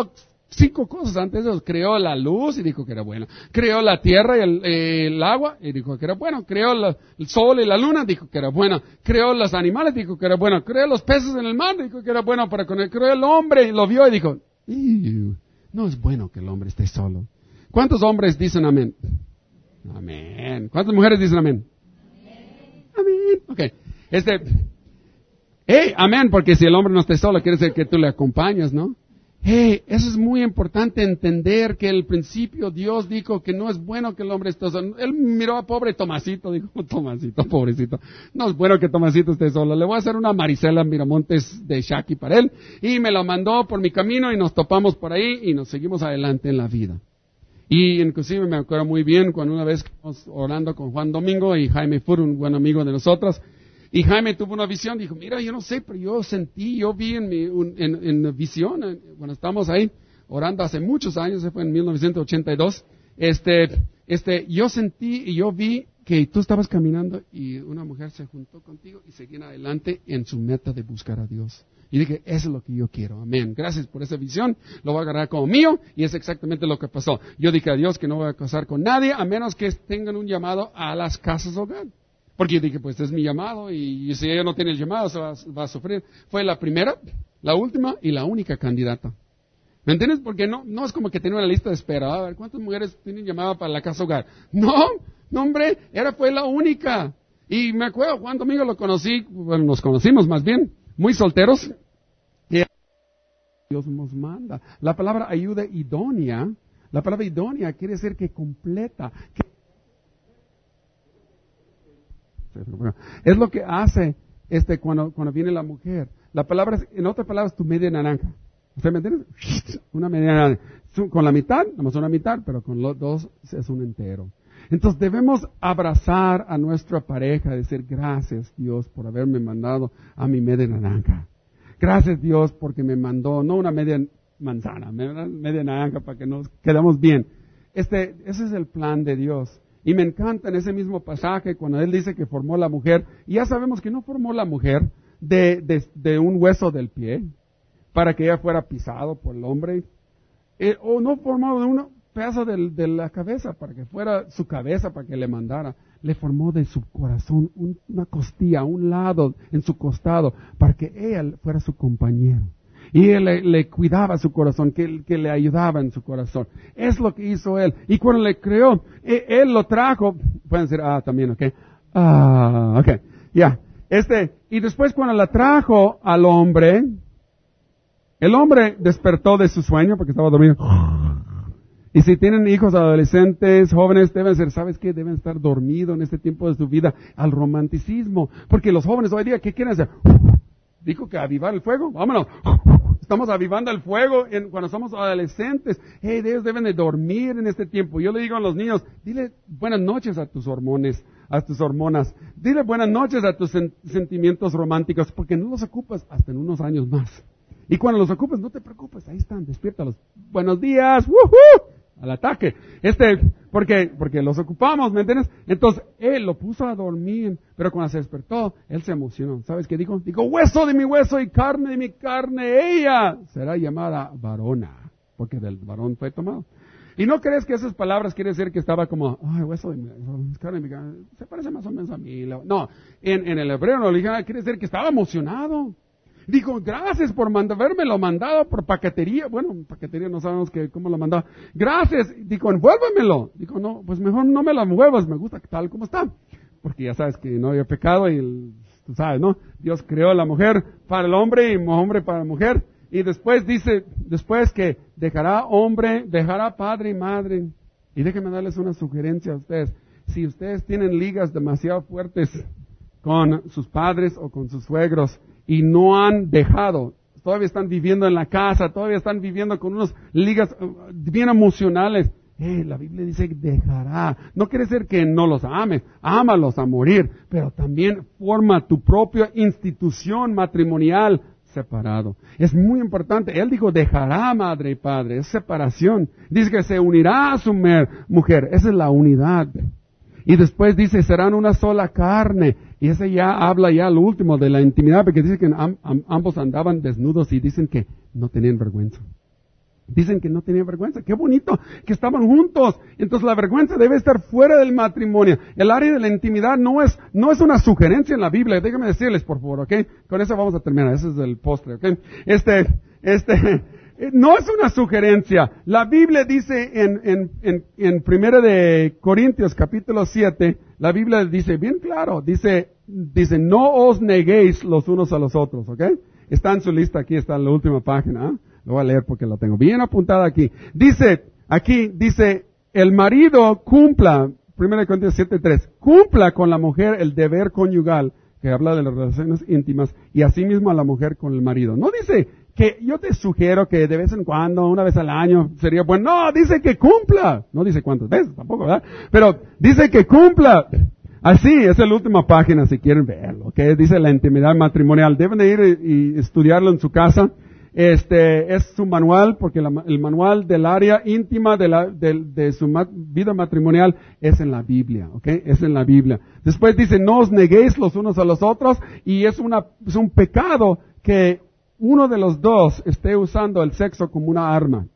cinco cosas antes de eso. Creó la luz y dijo que era buena. Creó la tierra y el, eh, el agua y dijo que era bueno. Creó la, el sol y la luna, dijo que era bueno. Creó los animales, dijo que era bueno. Creó los peces en el mar, dijo que era bueno para con él. Creó el hombre y lo vio y dijo, no es bueno que el hombre esté solo. ¿Cuántos hombres dicen amén? Amén. ¿Cuántas mujeres dicen amén? Amén. Ok. Este, hey, amén, porque si el hombre no esté solo, quiere decir que tú le acompañas, ¿no? Hey, eso es muy importante entender que el principio Dios dijo que no es bueno que el hombre esté solo. Él miró a pobre Tomasito, dijo, Tomasito, pobrecito, no es bueno que Tomasito esté solo. Le voy a hacer una Marisela Miramontes de Shaki para él. Y me lo mandó por mi camino y nos topamos por ahí y nos seguimos adelante en la vida. Y inclusive me acuerdo muy bien cuando una vez estábamos orando con Juan Domingo y Jaime Fur, un buen amigo de nosotros, y Jaime tuvo una visión, dijo, mira, yo no sé, pero yo sentí, yo vi en mi un, en, en visión, en, cuando estábamos ahí orando hace muchos años, se fue en mil novecientos ochenta y dos, este, este, yo sentí y yo vi que tú estabas caminando y una mujer se juntó contigo y seguían adelante en su meta de buscar a Dios. Y dije, eso es lo que yo quiero, amén. Gracias por esa visión, lo voy a agarrar como mío y es exactamente lo que pasó. Yo dije a Dios que no voy a casar con nadie a menos que tengan un llamado a las casas hogar. Porque yo dije, pues es mi llamado y si ella no tiene el llamado se va, va a sufrir. Fue la primera, la última y la única candidata. ¿Me entiendes? Porque no, no es como que tenía una lista de espera. A ver, ¿cuántas mujeres tienen llamada para la casa hogar? No, no hombre, era fue la única. Y me acuerdo, Juan Domingo lo conocí, bueno, nos conocimos más bien, muy solteros. Y Dios nos manda. La palabra ayuda idónea, la palabra idónea quiere decir que completa. Que es lo que hace este cuando, cuando viene la mujer. La palabra, en otras palabras, tu media naranja. ¿Usted me entiende? Una media naranja. Con la mitad, nada más una mitad, pero con los dos es un entero. Entonces debemos abrazar a nuestra pareja, decir gracias Dios por haberme mandado a mi media naranja. Gracias Dios porque me mandó, no una media manzana, media naranja para que nos quedemos bien. Este, ese es el plan de Dios. Y me encanta en ese mismo pasaje cuando Él dice que formó la mujer. Y ya sabemos que no formó la mujer de, de, de un hueso del pie para que ella fuera pisado por el hombre. Eh, o no formó de un pedazo de, de la cabeza para que fuera su cabeza para que le mandara. Le formó de su corazón un, una costilla, un lado en su costado para que ella fuera su compañero. Y él le, le cuidaba su corazón, que, que le ayudaba en su corazón. Es lo que hizo él. Y cuando le creó, él, él lo trajo. Pueden decir, ah, también, ok. Ah, ok. Ya. Yeah. Este, y después cuando la trajo al hombre, el hombre despertó de su sueño porque estaba dormido. Y si tienen hijos adolescentes, jóvenes, deben ser, ¿sabes qué? Deben estar dormidos en este tiempo de su vida al romanticismo. Porque los jóvenes hoy día, ¿qué quieren hacer? Dijo que avivar el fuego. Vámonos. Estamos avivando el fuego en, cuando somos adolescentes. Hey, ellos deben de dormir en este tiempo. Yo le digo a los niños, dile buenas noches a tus hormones, a tus hormonas. Dile buenas noches a tus sen- sentimientos románticos, porque no los ocupas hasta en unos años más. Y cuando los ocupes, no te preocupes, ahí están, despiértalos. Buenos días, ¡woohoo! Al ataque. Este, porque, porque los ocupamos, ¿me entiendes? Entonces, él lo puso a dormir, pero cuando se despertó, él se emocionó. ¿Sabes qué dijo? Dijo, hueso de mi hueso y carne de mi carne, ella será llamada varona, porque del varón fue tomado. Y no crees que esas palabras quiere decir que estaba como, ay, hueso de mi hueso, carne de mi carne, se parece más o menos a mí. No, en, en el hebreo no original quiere decir que estaba emocionado. Dijo, gracias por mand- haberme lo mandado por paquetería. Bueno, paquetería no sabemos que, cómo lo mandaba. Gracias. Dijo, envuélvemelo. Dijo, no, pues mejor no me lo envuelvas, me gusta tal como está. Porque ya sabes que no había pecado y el, tú sabes, ¿no? Dios creó a la mujer para el hombre y hombre para la mujer. Y después dice, después que dejará hombre, dejará padre y madre. Y déjenme darles una sugerencia a ustedes. Si ustedes tienen ligas demasiado fuertes con sus padres o con sus suegros, y no han dejado, todavía están viviendo en la casa, todavía están viviendo con unas ligas uh, bien emocionales. Eh, la Biblia dice que dejará. No quiere decir que no los ames, ámalos a morir, pero también forma tu propia institución matrimonial separado. Es muy importante. Él dijo, dejará madre y padre, es separación. Dice que se unirá a su mer- mujer, esa es la unidad. Y después dice, serán una sola carne. Y ese ya habla ya lo último de la intimidad, porque dice que am, am, ambos andaban desnudos y dicen que no tenían vergüenza. Dicen que no tenían vergüenza. Qué bonito que estaban juntos. Entonces la vergüenza debe estar fuera del matrimonio. El área de la intimidad no es, no es una sugerencia en la Biblia. Déjenme decirles, por favor, ¿ok? Con eso vamos a terminar. Ese es el postre, ¿ok? Este, este, no es una sugerencia. La Biblia dice en, en, en, en Primera de Corintios, capítulo siete, la Biblia dice bien claro, dice, dice, no os neguéis los unos a los otros, ¿ok? Está en su lista aquí, está en la última página, ¿eh? Lo voy a leer porque lo tengo bien apuntada aquí. Dice, aquí dice, el marido cumpla, Primera de Corintios siete tres, cumpla con la mujer el deber conyugal, que habla de las relaciones íntimas, y asimismo a la mujer con el marido. No dice que yo te sugiero que de vez en cuando, una vez al año, sería bueno. No, dice que cumpla. No dice cuántas veces tampoco, ¿verdad? Pero dice que cumpla. Así, esa es la última página si quieren verlo, que dice la intimidad matrimonial. Deben de ir y estudiarlo en su casa. Este es su manual, porque la, el manual del área íntima de, la, de, de su mat, vida matrimonial es en la Biblia, ¿ok? Es en la Biblia. Después dice, no os neguéis los unos a los otros, y es una, es un pecado que uno de los dos esté usando el sexo como una arma.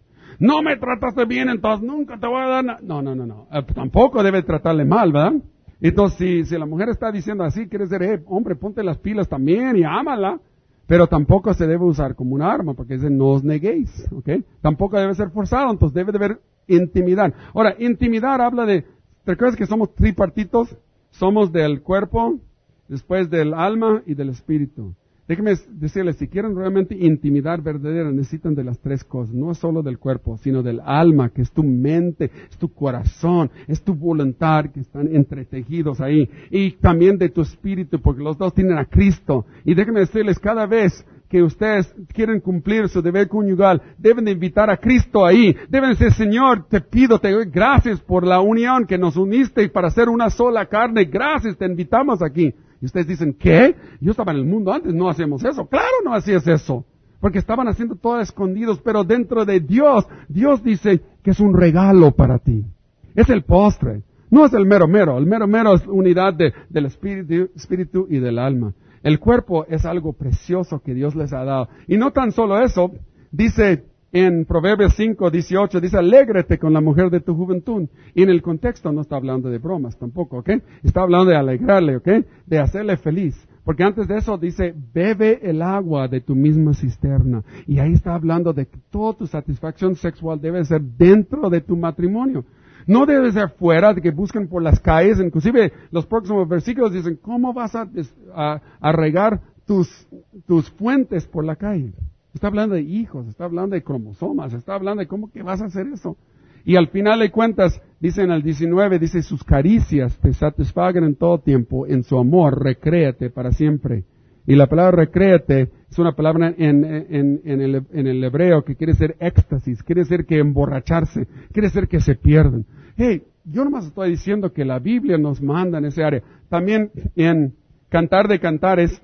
No me trataste bien, entonces nunca te voy a dar nada. No, no, no, no. Eh, tampoco debe tratarle mal, ¿verdad? Entonces, si, si la mujer está diciendo así, quiere decir, eh, hombre, ponte las pilas también y ámala. Pero tampoco se debe usar como una arma, porque dice, no os neguéis, ¿ok? Tampoco debe ser forzado, entonces debe de haber intimidad. Ahora, intimidad habla de, ¿te acuerdas que somos tripartitos? Somos del cuerpo, después del alma y del espíritu. Déjenme decirles, si quieren realmente intimidad verdadera, necesitan de las tres cosas. No solo del cuerpo, sino del alma, que es tu mente, es tu corazón, es tu voluntad, que están entretejidos ahí. Y también de tu espíritu, porque los dos tienen a Cristo. Y déjenme decirles, cada vez que ustedes quieren cumplir su deber conyugal, deben de invitar a Cristo ahí. Deben decir, Señor, te pido, te doy gracias por la unión que nos uniste para hacer una sola carne. Gracias, te invitamos aquí. Y ustedes dicen, ¿qué? Yo estaba en el mundo antes, no hacíamos eso. Claro, no hacías eso. Porque estaban haciendo todo escondidos, pero dentro de Dios, Dios dice que es un regalo para ti. Es el postre. No es el mero mero. El mero mero es unidad de, del espíritu, espíritu y del alma. El cuerpo es algo precioso que Dios les ha dado. Y no tan solo eso, dice en Proverbios cinco dieciocho, dice, alégrate con la mujer de tu juventud. Y en el contexto no está hablando de bromas tampoco, ¿ok? Está hablando de alegrarle, ¿ok? De hacerle feliz. Porque antes de eso dice, bebe el agua de tu misma cisterna. Y ahí está hablando de que toda tu satisfacción sexual debe ser dentro de tu matrimonio. No debe ser fuera, de que busquen por las calles. Inclusive los próximos versículos dicen, ¿cómo vas a, a, a regar tus, tus fuentes por la calle? Está hablando de hijos, está hablando de cromosomas, está hablando de cómo que vas a hacer eso. Y al final de cuentas, dice en el diecinueve, dice, sus caricias te satisfagan en todo tiempo, en su amor, recréate para siempre. Y la palabra recréate es una palabra en, en, en, el, en el hebreo que quiere decir éxtasis, quiere decir que emborracharse, quiere decir que se pierden. Hey, yo nomás estoy diciendo que la Biblia nos manda en ese área. También en Cantar de Cantares,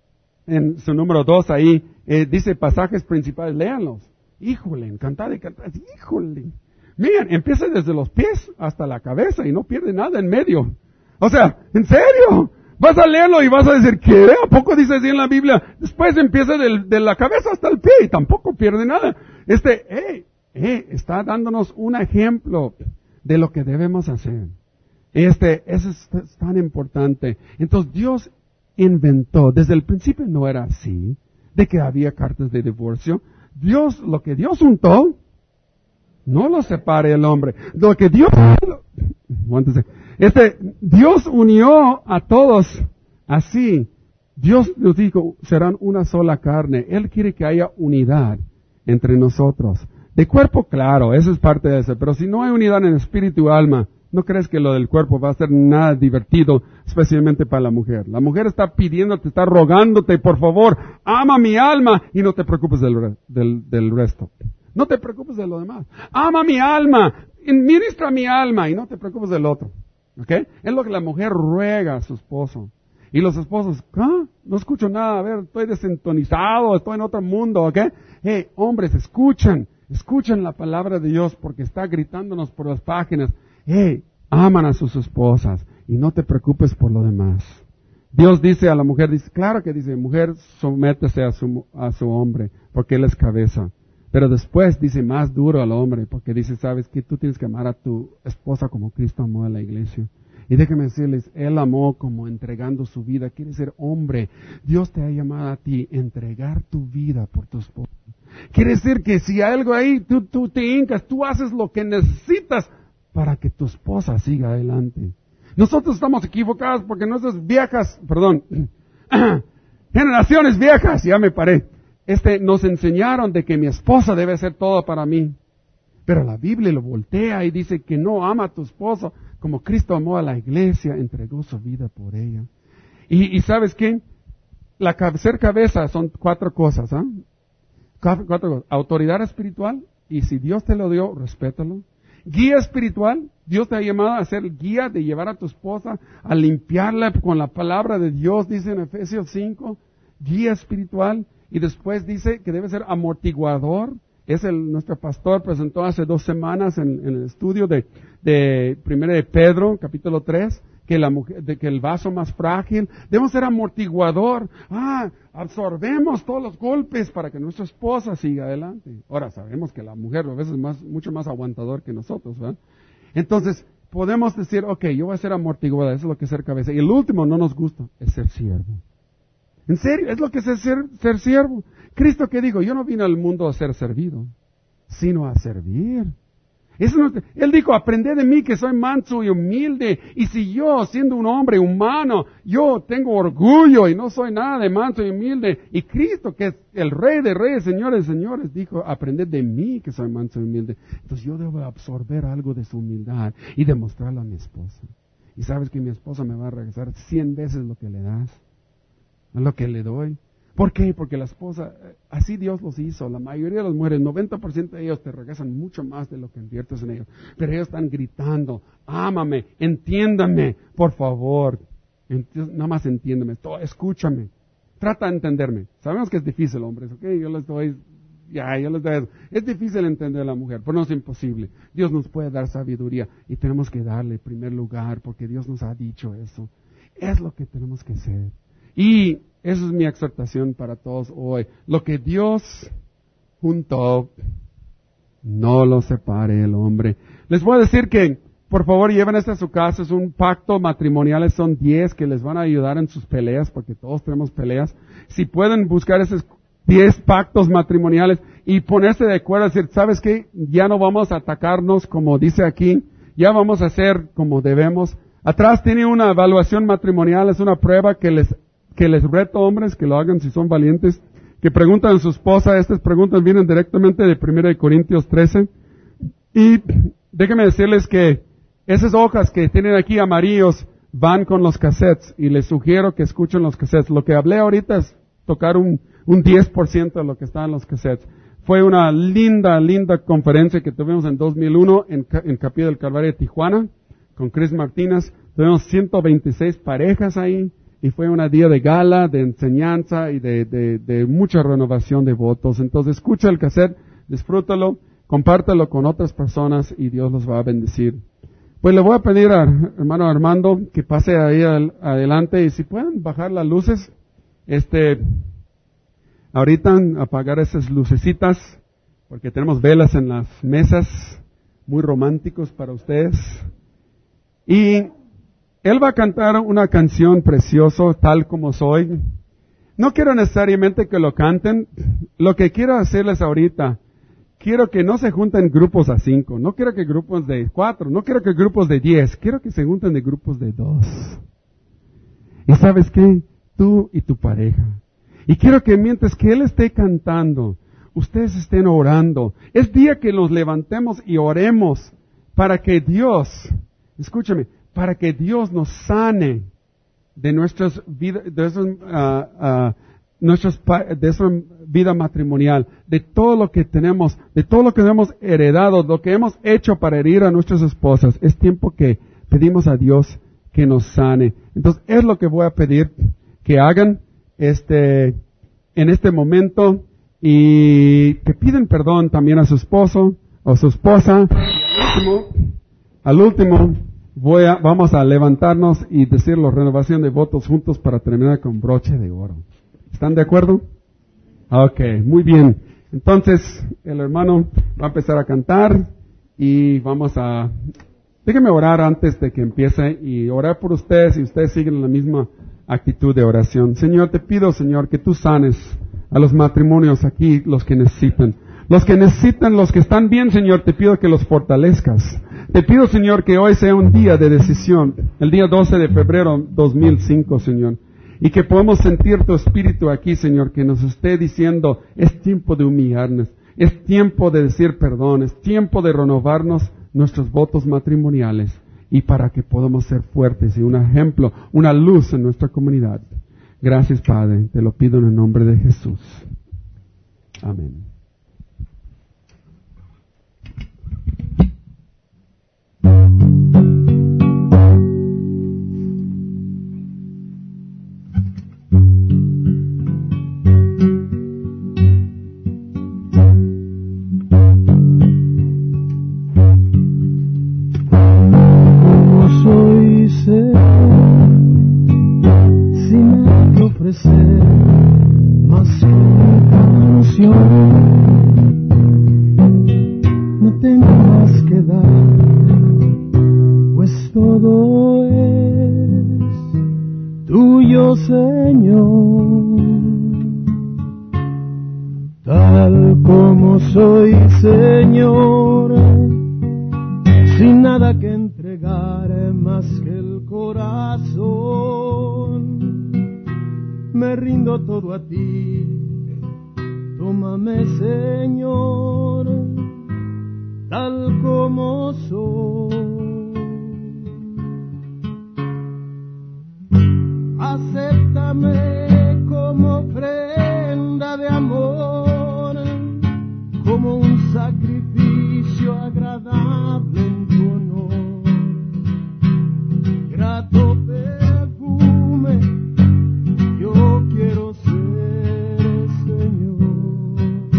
en su número dos ahí, eh, dice pasajes principales, léanlos. Híjole, en Cantar de Cantares, híjole. Miren, empieza desde los pies hasta la cabeza y no pierde nada en medio. O sea, ¿en serio? Vas a leerlo y vas a decir, ¿qué? ¿A poco dice así en la Biblia? Después empieza del, de la cabeza hasta el pie y tampoco pierde nada. Este, eh, eh, está dándonos un ejemplo de lo que debemos hacer. Este, eso es, es tan importante. Entonces Dios inventó, desde el principio no era así, de que había cartas de divorcio. Dios, lo que Dios untó, no lo separe el hombre. Lo que Dios, este, Dios unió a todos así. Dios nos dijo, serán una sola carne. Él quiere que haya unidad entre nosotros. De cuerpo, claro, eso es parte de eso. Pero si no hay unidad en espíritu y alma, no crees que lo del cuerpo va a ser nada divertido, especialmente para la mujer. La mujer está pidiéndote, está rogándote, por favor, ama mi alma y no te preocupes del, del, del resto. No te preocupes de lo demás. Ama mi alma, ministra mi alma y no te preocupes del otro. ¿Ok? Es lo que la mujer ruega a su esposo. Y los esposos, ¿ah? No escucho nada, a ver, estoy desintonizado, estoy en otro mundo, ¿ok? Hey, hombres, escuchen, escuchen la palabra de Dios porque está gritándonos por las páginas. Hey, aman a sus esposas y no te preocupes por lo demás. Dios dice a la mujer, dice, claro que dice, mujer, sométese a su, a su hombre porque él es cabeza. Pero después dice más duro al hombre, porque dice, sabes que tú tienes que amar a tu esposa como Cristo amó a la iglesia. Y déjenme decirles, Él amó como entregando su vida. Quiere ser hombre. Dios te ha llamado a ti a entregar tu vida por tu esposa. Quiere decir que si hay algo ahí, tú, tú te hincas, tú haces lo que necesitas para que tu esposa siga adelante. Nosotros estamos equivocados porque nuestras viejas, perdón, generaciones viejas, ya me paré, este, nos enseñaron de que mi esposa debe ser todo para mí. Pero la Biblia lo voltea y dice que no ama a tu esposo como Cristo amó a la iglesia, entregó su vida por ella. Y, y ¿sabes qué? La ser cabeza son cuatro cosas, ¿ah? ¿eh? Cuatro, cuatro cosas. Autoridad espiritual, y si Dios te lo dio, respétalo. Guía espiritual, Dios te ha llamado a ser guía, de llevar a tu esposa, a limpiarla con la palabra de Dios, dice en Efesios cinco, guía espiritual, y después dice que debe ser amortiguador. Es el, nuestro pastor presentó hace dos semanas en, en el estudio de, de primero de Pedro, capítulo tres, que la mujer, de que el vaso más frágil, debemos ser amortiguador. Ah, absorbemos todos los golpes para que nuestra esposa siga adelante. Ahora sabemos que la mujer a veces es más, mucho más aguantador que nosotros, ¿verdad? Entonces, podemos decir, ok, yo voy a ser amortiguador, eso es lo que es ser cabeza. Y el último no nos gusta, es ser siervo. En serio, es lo que es ser, ser siervo. Cristo que digo, yo no vine al mundo a ser servido, sino a servir. Eso no, él dijo, aprended de mí que soy manso y humilde. Y si yo, siendo un hombre humano, yo tengo orgullo y no soy nada de manso y humilde. Y Cristo, que es el Rey de Reyes, Señores de Señores, dijo, aprended de mí que soy manso y humilde. Entonces yo debo absorber algo de su humildad y demostrarlo a mi esposa. Y sabes que mi esposa me va a regresar cien veces lo que le das, lo que le doy. ¿Por qué? Porque la esposa, así Dios los hizo. La mayoría de las mujeres, noventa por ciento de ellos te regresan mucho más de lo que inviertes en ellos. Pero ellos están gritando, ámame, entiéndame, por favor. Ent- nada más entiéndeme, todo, escúchame. Trata de entenderme. Sabemos que es difícil, hombres, ¿ok? Yo les doy, ya, yo les doy eso. Es difícil entender a la mujer, pero no es imposible. Dios nos puede dar sabiduría y tenemos que darle primer lugar porque Dios nos ha dicho eso. Es lo que tenemos que hacer. Y esa es mi exhortación para todos hoy. Lo que Dios juntó, no lo separe el hombre. Les voy a decir que, por favor, lleven esto a su casa. Es un pacto matrimonial. Son diez que les van a ayudar en sus peleas, porque todos tenemos peleas. Si pueden buscar esos diez pactos matrimoniales y ponerse de acuerdo, decir, ¿sabes qué? Ya no vamos a atacarnos como dice aquí. Ya vamos a hacer como debemos. Atrás tiene una evaluación matrimonial. Es una prueba que les que les reto, hombres, que lo hagan si son valientes, que preguntan a su esposa. Estas preguntas vienen directamente de primero de Corintios trece. Y déjenme decirles que esas hojas que tienen aquí amarillos van con los cassettes, y les sugiero que escuchen los cassettes. Lo que hablé ahorita es tocar un, un diez por ciento de lo que está en los cassettes. Fue una linda, linda conferencia que tuvimos en dos mil uno en, en Capilla del Calvario de Tijuana, con Chris Martínez. Tuvimos ciento veintiséis parejas ahí. Y fue un día de gala, de enseñanza y de, de, de mucha renovación de votos. Entonces, escucha el cassette, disfrútalo, compártelo con otras personas y Dios los va a bendecir. Pues le voy a pedir a hermano Armando que pase ahí al, adelante, y si pueden bajar las luces, este, ahorita apagar esas lucecitas, porque tenemos velas en las mesas, muy románticos para ustedes. Y él va a cantar una canción preciosa, Tal Como Soy. No quiero necesariamente que lo canten. Lo que quiero hacerles ahorita, quiero que no se junten grupos a cinco. No quiero que grupos de cuatro. No quiero que grupos de diez. Quiero que se junten de grupos de dos. ¿Y sabes qué? Tú y tu pareja. Y quiero que mientras que él esté cantando, ustedes estén orando. Es día que nos levantemos y oremos para que Dios, escúchame, para que Dios nos sane de nuestras vidas, de, esos, uh, uh, nuestras, de nuestra vida matrimonial, de todo lo que tenemos, de todo lo que hemos heredado, lo que hemos hecho para herir a nuestras esposas. Es tiempo que pedimos a Dios que nos sane. Entonces, es lo que voy a pedir que hagan este en este momento, y que piden perdón también a su esposo o a su esposa. Y al último, al último Voy a, vamos a levantarnos y decir la renovación de votos juntos para terminar con broche de oro. ¿Están de acuerdo? Ok, muy bien. Entonces, el hermano va a empezar a cantar y vamos a... Déjenme orar antes de que empiece y orar por ustedes y ustedes siguen en la misma actitud de oración. Señor, te pido, Señor, que tú sanes a los matrimonios aquí, los que necesitan. Los que necesitan, los que están bien, Señor, te pido que los fortalezcas. Te pido, Señor, que hoy sea un día de decisión, el día doce de febrero dos mil cinco, Señor. Y que podamos sentir tu espíritu aquí, Señor, que nos esté diciendo, es tiempo de humillarnos, es tiempo de decir perdón, es tiempo de renovarnos nuestros votos matrimoniales y para que podamos ser fuertes y un ejemplo, una luz en nuestra comunidad. Gracias, Padre, te lo pido en el nombre de Jesús. Amén. Más que mi canción, no tengo más que dar, pues todo es tuyo, Señor. Tal como soy, Señor, sin nada que entregar más que el corazón. Me rindo todo a ti, tómame, Señor, tal como soy. Acéptame como ofrenda de amor, como un sacrificio agradable en tu honor. Grato perfume, yo quiero ser, Señor.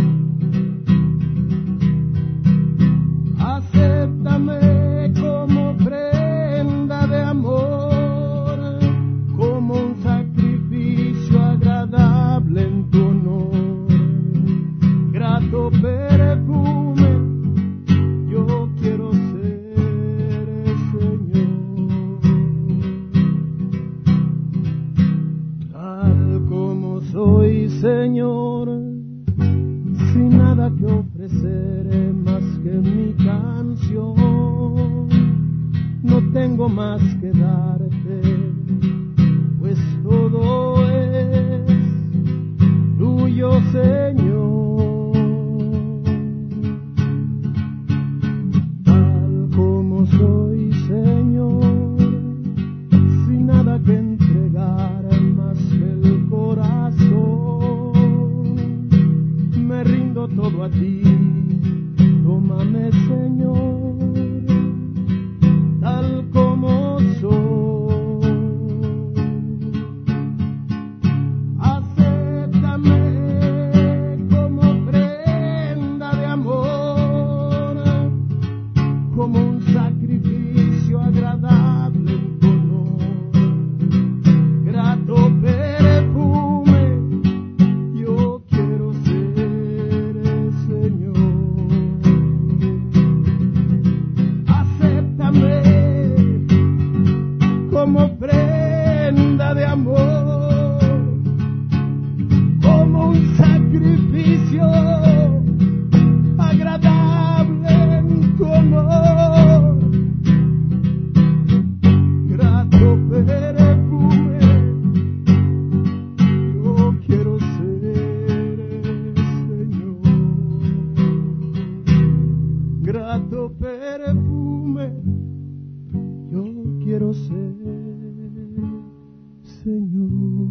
Acéptame como ofrenda de amor, como un sacrificio agradable en tu honor. Grato perfume, yo quiero ser, Señor. Soy, Señor, sin nada que ofrecer más que mi canción. No tengo más que darte, pues todo es tuyo, Señor. Tal como soy, Señor, sin nada que entregar más que el corazón. Me rindo todo a ti, tómame, Señor, tal como soy. Acéptame como ofrenda de amor, como un sacrificio agradable en tu honor. Grato perfume, yo quiero ser, Señor. Acéptame como ofrenda de amor, como un sacrificio agradable en tu honor. Grato perfume, yo quiero ser, Señor. Grato perfume, yo quiero ser, Señor.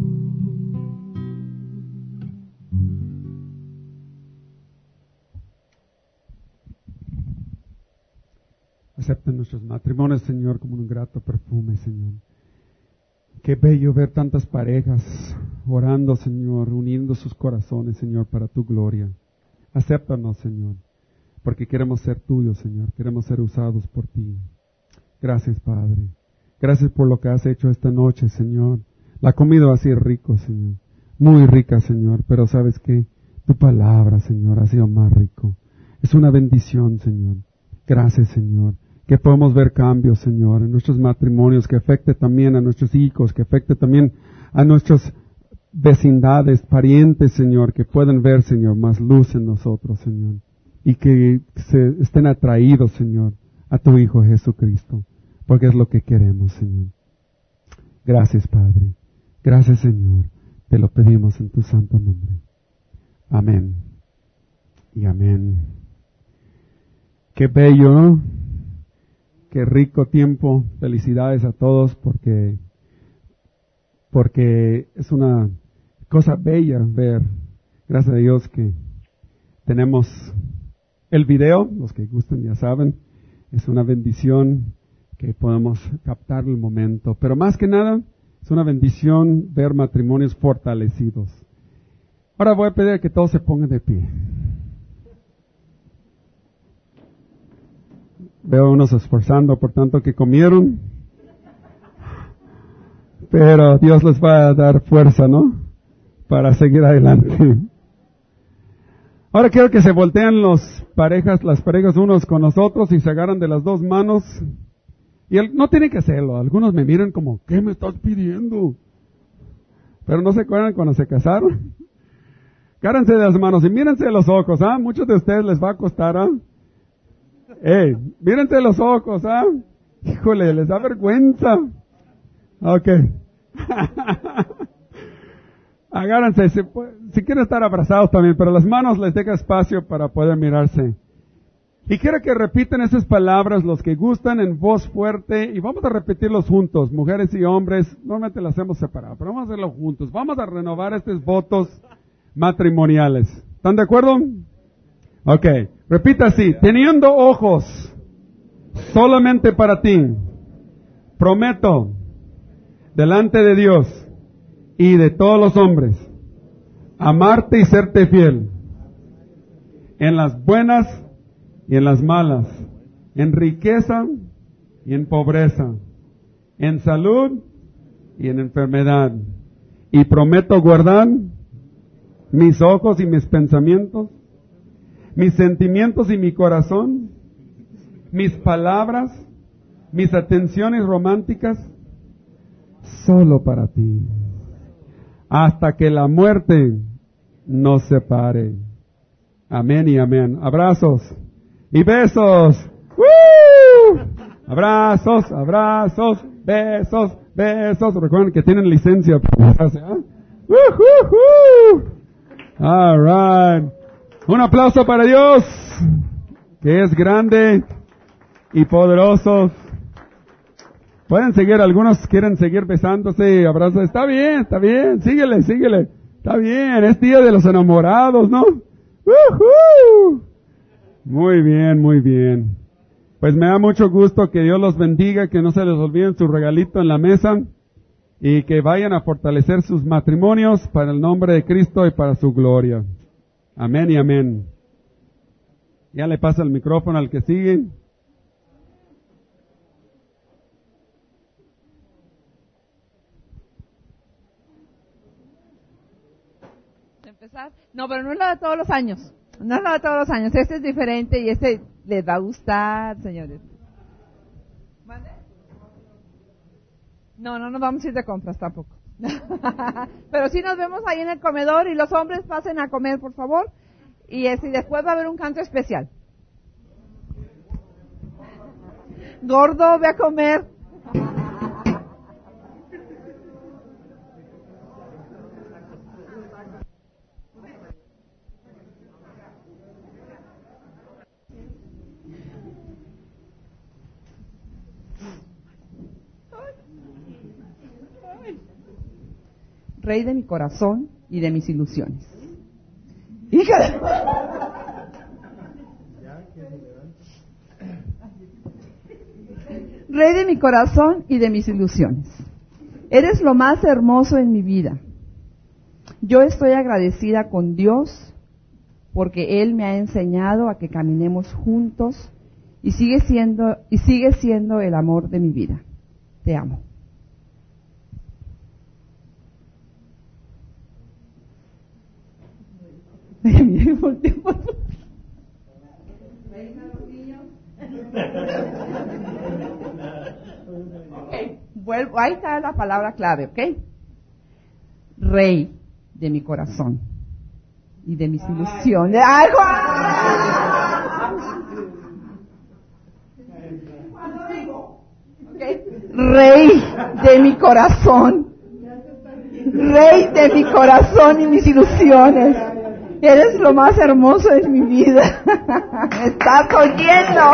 Acepta nuestros matrimonios, Señor, como un grato perfume, Señor. Qué bello ver tantas parejas orando, Señor, uniendo sus corazones, Señor, para tu gloria. Acéptanos, Señor, porque queremos ser tuyos, Señor. Queremos ser usados por ti. Gracias, Padre. Gracias por lo que has hecho esta noche, Señor. La comida va a ser rico, Señor. Muy rica, Señor. Pero ¿sabes qué? Tu palabra, Señor, ha sido más rico. Es una bendición, Señor. Gracias, Señor. Que podemos ver cambios, Señor, en nuestros matrimonios, que afecte también a nuestros hijos, que afecte también a nuestras vecindades, parientes, Señor, que puedan ver, Señor, más luz en nosotros, Señor. Y que se estén atraídos, Señor, a tu Hijo Jesucristo, porque es lo que queremos, Señor. Gracias, Padre. Gracias, Señor. Te lo pedimos en tu santo nombre. Amén. Y amén. Qué bello, ¿no? Qué rico tiempo. Felicidades a todos porque, porque es una cosa bella ver. Gracias a Dios que tenemos el video. Los que gustan ya saben. Es una bendición que podemos captar el momento. Pero más que nada, es una bendición ver matrimonios fortalecidos. Ahora voy a pedir que todos se pongan de pie. Veo unos esforzando por tanto que comieron. Pero Dios les va a dar fuerza, ¿no? Para seguir adelante. Ahora quiero que se volteen los parejas, las parejas unos con nosotros y se agarran de las dos manos. Y el, no tienen que hacerlo. Algunos me miran como, ¿qué me estás pidiendo? Pero no se acuerdan cuando se casaron. Agárrense de las manos y mírense de los ojos, ¿ah? Muchos de ustedes les va a costar, ¿ah? ¡Ey! Mírense de los ojos, ¿ah? Híjole, les da vergüenza. Ok. Agárrense, si, si quieren estar abrazados también, pero las manos les deja espacio para poder mirarse. Y quiero que repiten esas palabras, los que gustan, en voz fuerte, y vamos a repetirlos juntos, mujeres y hombres. Normalmente las hacemos separadas, pero vamos a hacerlo juntos. Vamos a renovar estos votos matrimoniales. ¿Están de acuerdo? Ok. Repita así. Teniendo ojos solamente para ti, prometo delante de Dios y de todos los hombres amarte y serte fiel en las buenas y en las malas, en riqueza y en pobreza, en salud y en enfermedad. Y prometo guardar mis ojos y mis pensamientos, mis sentimientos y mi corazón, mis palabras, mis atenciones románticas, solo para ti, hasta que la muerte nos separe. Amén y amén. Abrazos y besos. ¡Woo! Abrazos, abrazos, besos, besos. Recuerden que tienen licencia para besarse, ¿eh? ¡Woo! All right. Un aplauso para Dios, que es grande y poderoso. Pueden seguir, algunos quieren seguir besándose y abrazos. Está bien, está bien, síguele, síguele. Está bien, es día de los enamorados, ¿no? ¡Woohoo! Muy bien, muy bien. Pues me da mucho gusto, que Dios los bendiga, que no se les olviden su regalito en la mesa y que vayan a fortalecer sus matrimonios para el nombre de Cristo y para su gloria. Amén y amén. Ya le pasa el micrófono al que sigue. Empezar. No, pero no es la de todos los años. No es la de todos los años. Este es diferente y este les va a gustar, señores. ¿Mande? No, no nos vamos a ir de compras tampoco. Pero sí nos vemos ahí en el comedor y los hombres pasen a comer, por favor. Y este, después va a haber un canto especial. Gordo, ve a comer. Rey de mi corazón y de mis ilusiones. ¡Hija de... Rey de mi corazón y de mis ilusiones. Eres lo más hermoso en mi vida. Yo estoy agradecida con Dios porque Él me ha enseñado a que caminemos juntos y sigue siendo, y sigue siendo el amor de mi vida. Te amo. volteemos. Okay, vuelvo, ahí está la palabra clave, ¿ok? Rey de mi corazón y de mis ilusiones. ¡Ay, okay. Rey de mi corazón, Rey de mi corazón y mis ilusiones. Eres lo más hermoso de mi vida. Me estás oyendo.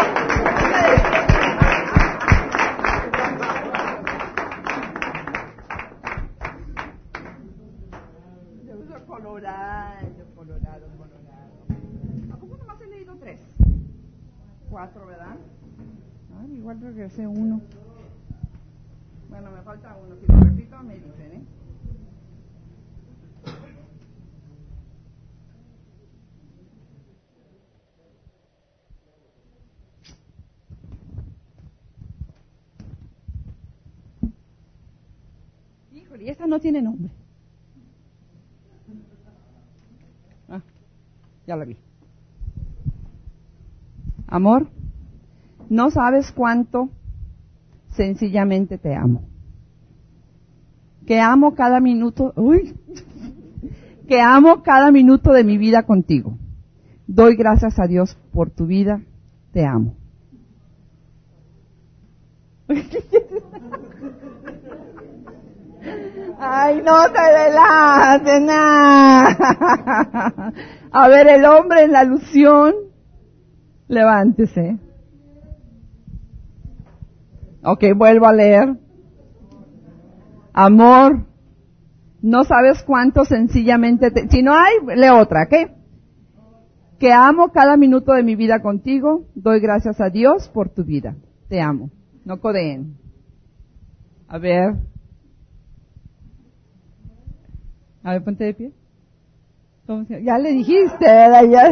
Colorado, colorado, colorado. ¿A poco nomás he leído tres? Cuatro, ¿verdad? Ay, igual regresé uno. Bueno, me falta uno. Si lo repito, me dicen, ¿eh? Híjole, y esta no tiene nombre. Ah, ya la vi. Amor, no sabes cuánto sencillamente te amo. Que amo cada minuto, uy, que amo cada minuto de mi vida contigo. Doy gracias a Dios por tu vida, te amo. Ay, no te adelantes, nada. A ver, el hombre en la alusión, levántese. Ok, vuelvo a leer. Amor, no sabes cuánto sencillamente te... Si no hay, lee otra, ¿qué? Que amo cada minuto de mi vida contigo, doy gracias a Dios por tu vida. Te amo. No codeen. A ver. A ver, ponte de pie. Ya le dijiste, ¿verdad? Ya.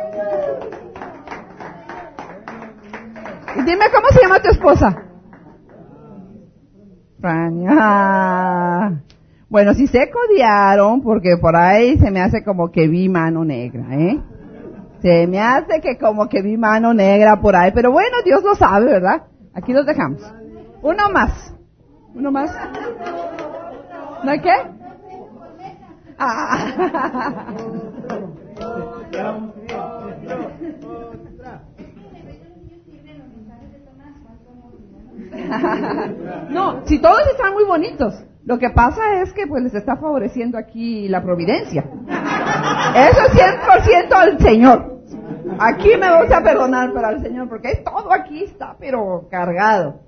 Y dime, ¿cómo se llama tu esposa? Rania. Bueno, si se codiaron, porque por ahí se me hace como que vi mano negra, ¿eh? Se me hace que como que vi mano negra por ahí, pero bueno, Dios lo sabe, ¿verdad? Aquí los dejamos. Uno más. Uno más. ¿No hay qué? Ah. No, si todos están muy bonitos. Lo que pasa es que pues les está favoreciendo aquí la providencia. Eso es cien por ciento al Señor. Aquí me vas a perdonar para el Señor, porque todo aquí está pero cargado.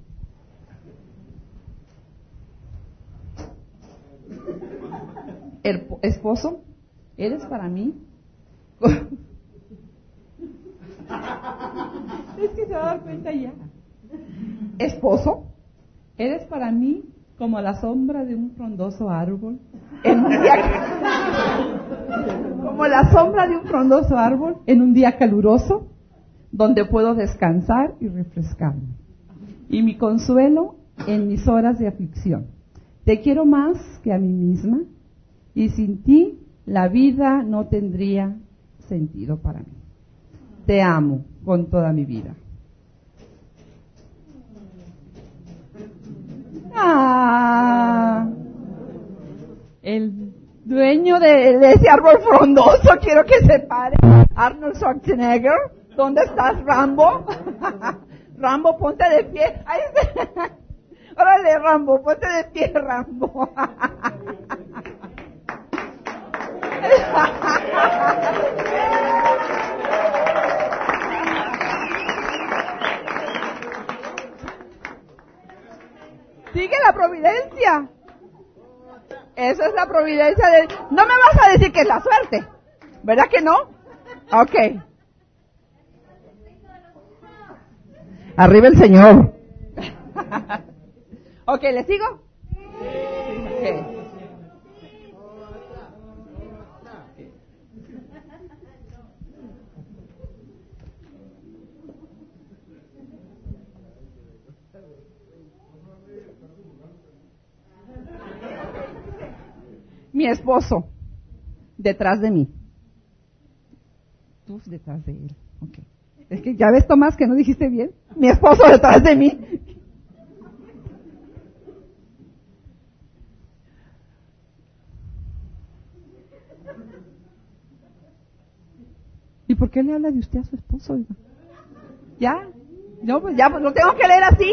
El esposo, eres para mí. Es que se va a dar cuenta ya. Esposo, eres para mí como la sombra de un frondoso árbol. En un día como la sombra de un frondoso árbol en un día caluroso, donde puedo descansar y refrescarme. Y mi consuelo en mis horas de aflicción. Te quiero más que a mí misma. Y sin ti, la vida no tendría sentido para mí. Te amo con toda mi vida. Ah, el dueño de, de ese árbol frondoso, quiero que se pare. Arnold Schwarzenegger, ¿dónde estás, Rambo? Rambo, ponte de pie. Ahí está. Órale, Rambo, ponte de pie, Rambo. Sigue la providencia. Eso es la providencia de... No me vas a decir que es la suerte, ¿verdad que no? Ok. Arriba el Señor. Ok, ¿le sigo? Okay. Mi esposo, detrás de mí. tú detrás de él. Okay. Es que ya ves, Tomás, que no dijiste bien. Mi esposo detrás de mí. ¿Y por qué le habla de usted a su esposo? Oiga? ¿Ya? No, pues ya, pues lo tengo que leer así.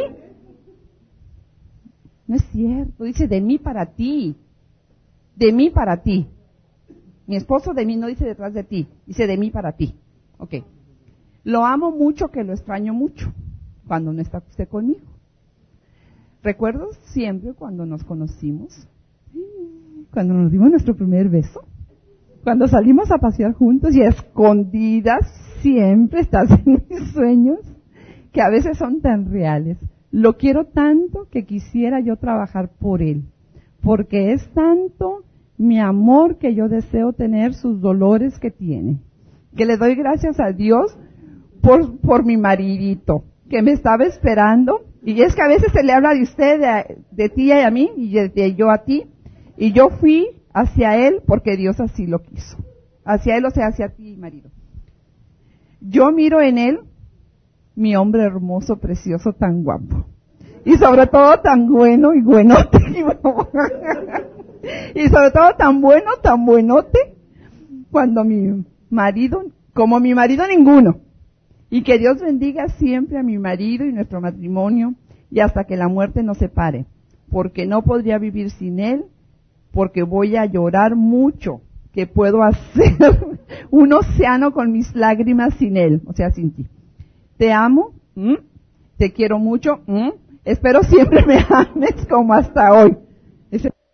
No es cierto, dice de mí para ti. De mí para ti. Mi esposo de mí no dice detrás de ti, dice de mí para ti. Ok. Lo amo mucho, que lo extraño mucho, cuando no está usted conmigo. Recuerdo siempre cuando nos conocimos, cuando nos dimos nuestro primer beso, cuando salimos a pasear juntos y a escondidas, siempre estás en mis sueños, que a veces son tan reales. Lo quiero tanto que quisiera yo trabajar por él, porque es tanto mi amor que yo deseo tener sus dolores que tiene. Que le doy gracias a Dios por, por mi maridito, que me estaba esperando. Y es que a veces se le habla de usted, de, de ti y a mí, y de, de yo a ti. Y yo fui hacia él porque Dios así lo quiso. Hacia él, o sea, hacia ti, marido. Yo miro en él mi hombre hermoso, precioso, tan guapo. Y sobre todo tan bueno y buenote. Y sobre todo tan bueno, tan buenote, cuando mi marido, como mi marido ninguno. Y que Dios bendiga siempre a mi marido y nuestro matrimonio, y hasta que la muerte nos separe. Porque no podría vivir sin él, porque voy a llorar mucho, que puedo hacer un océano con mis lágrimas sin él, o sea, sin ti. Te amo, ¿Mm? Te quiero mucho, ¿Mm? Espero siempre me ames como hasta hoy. Ese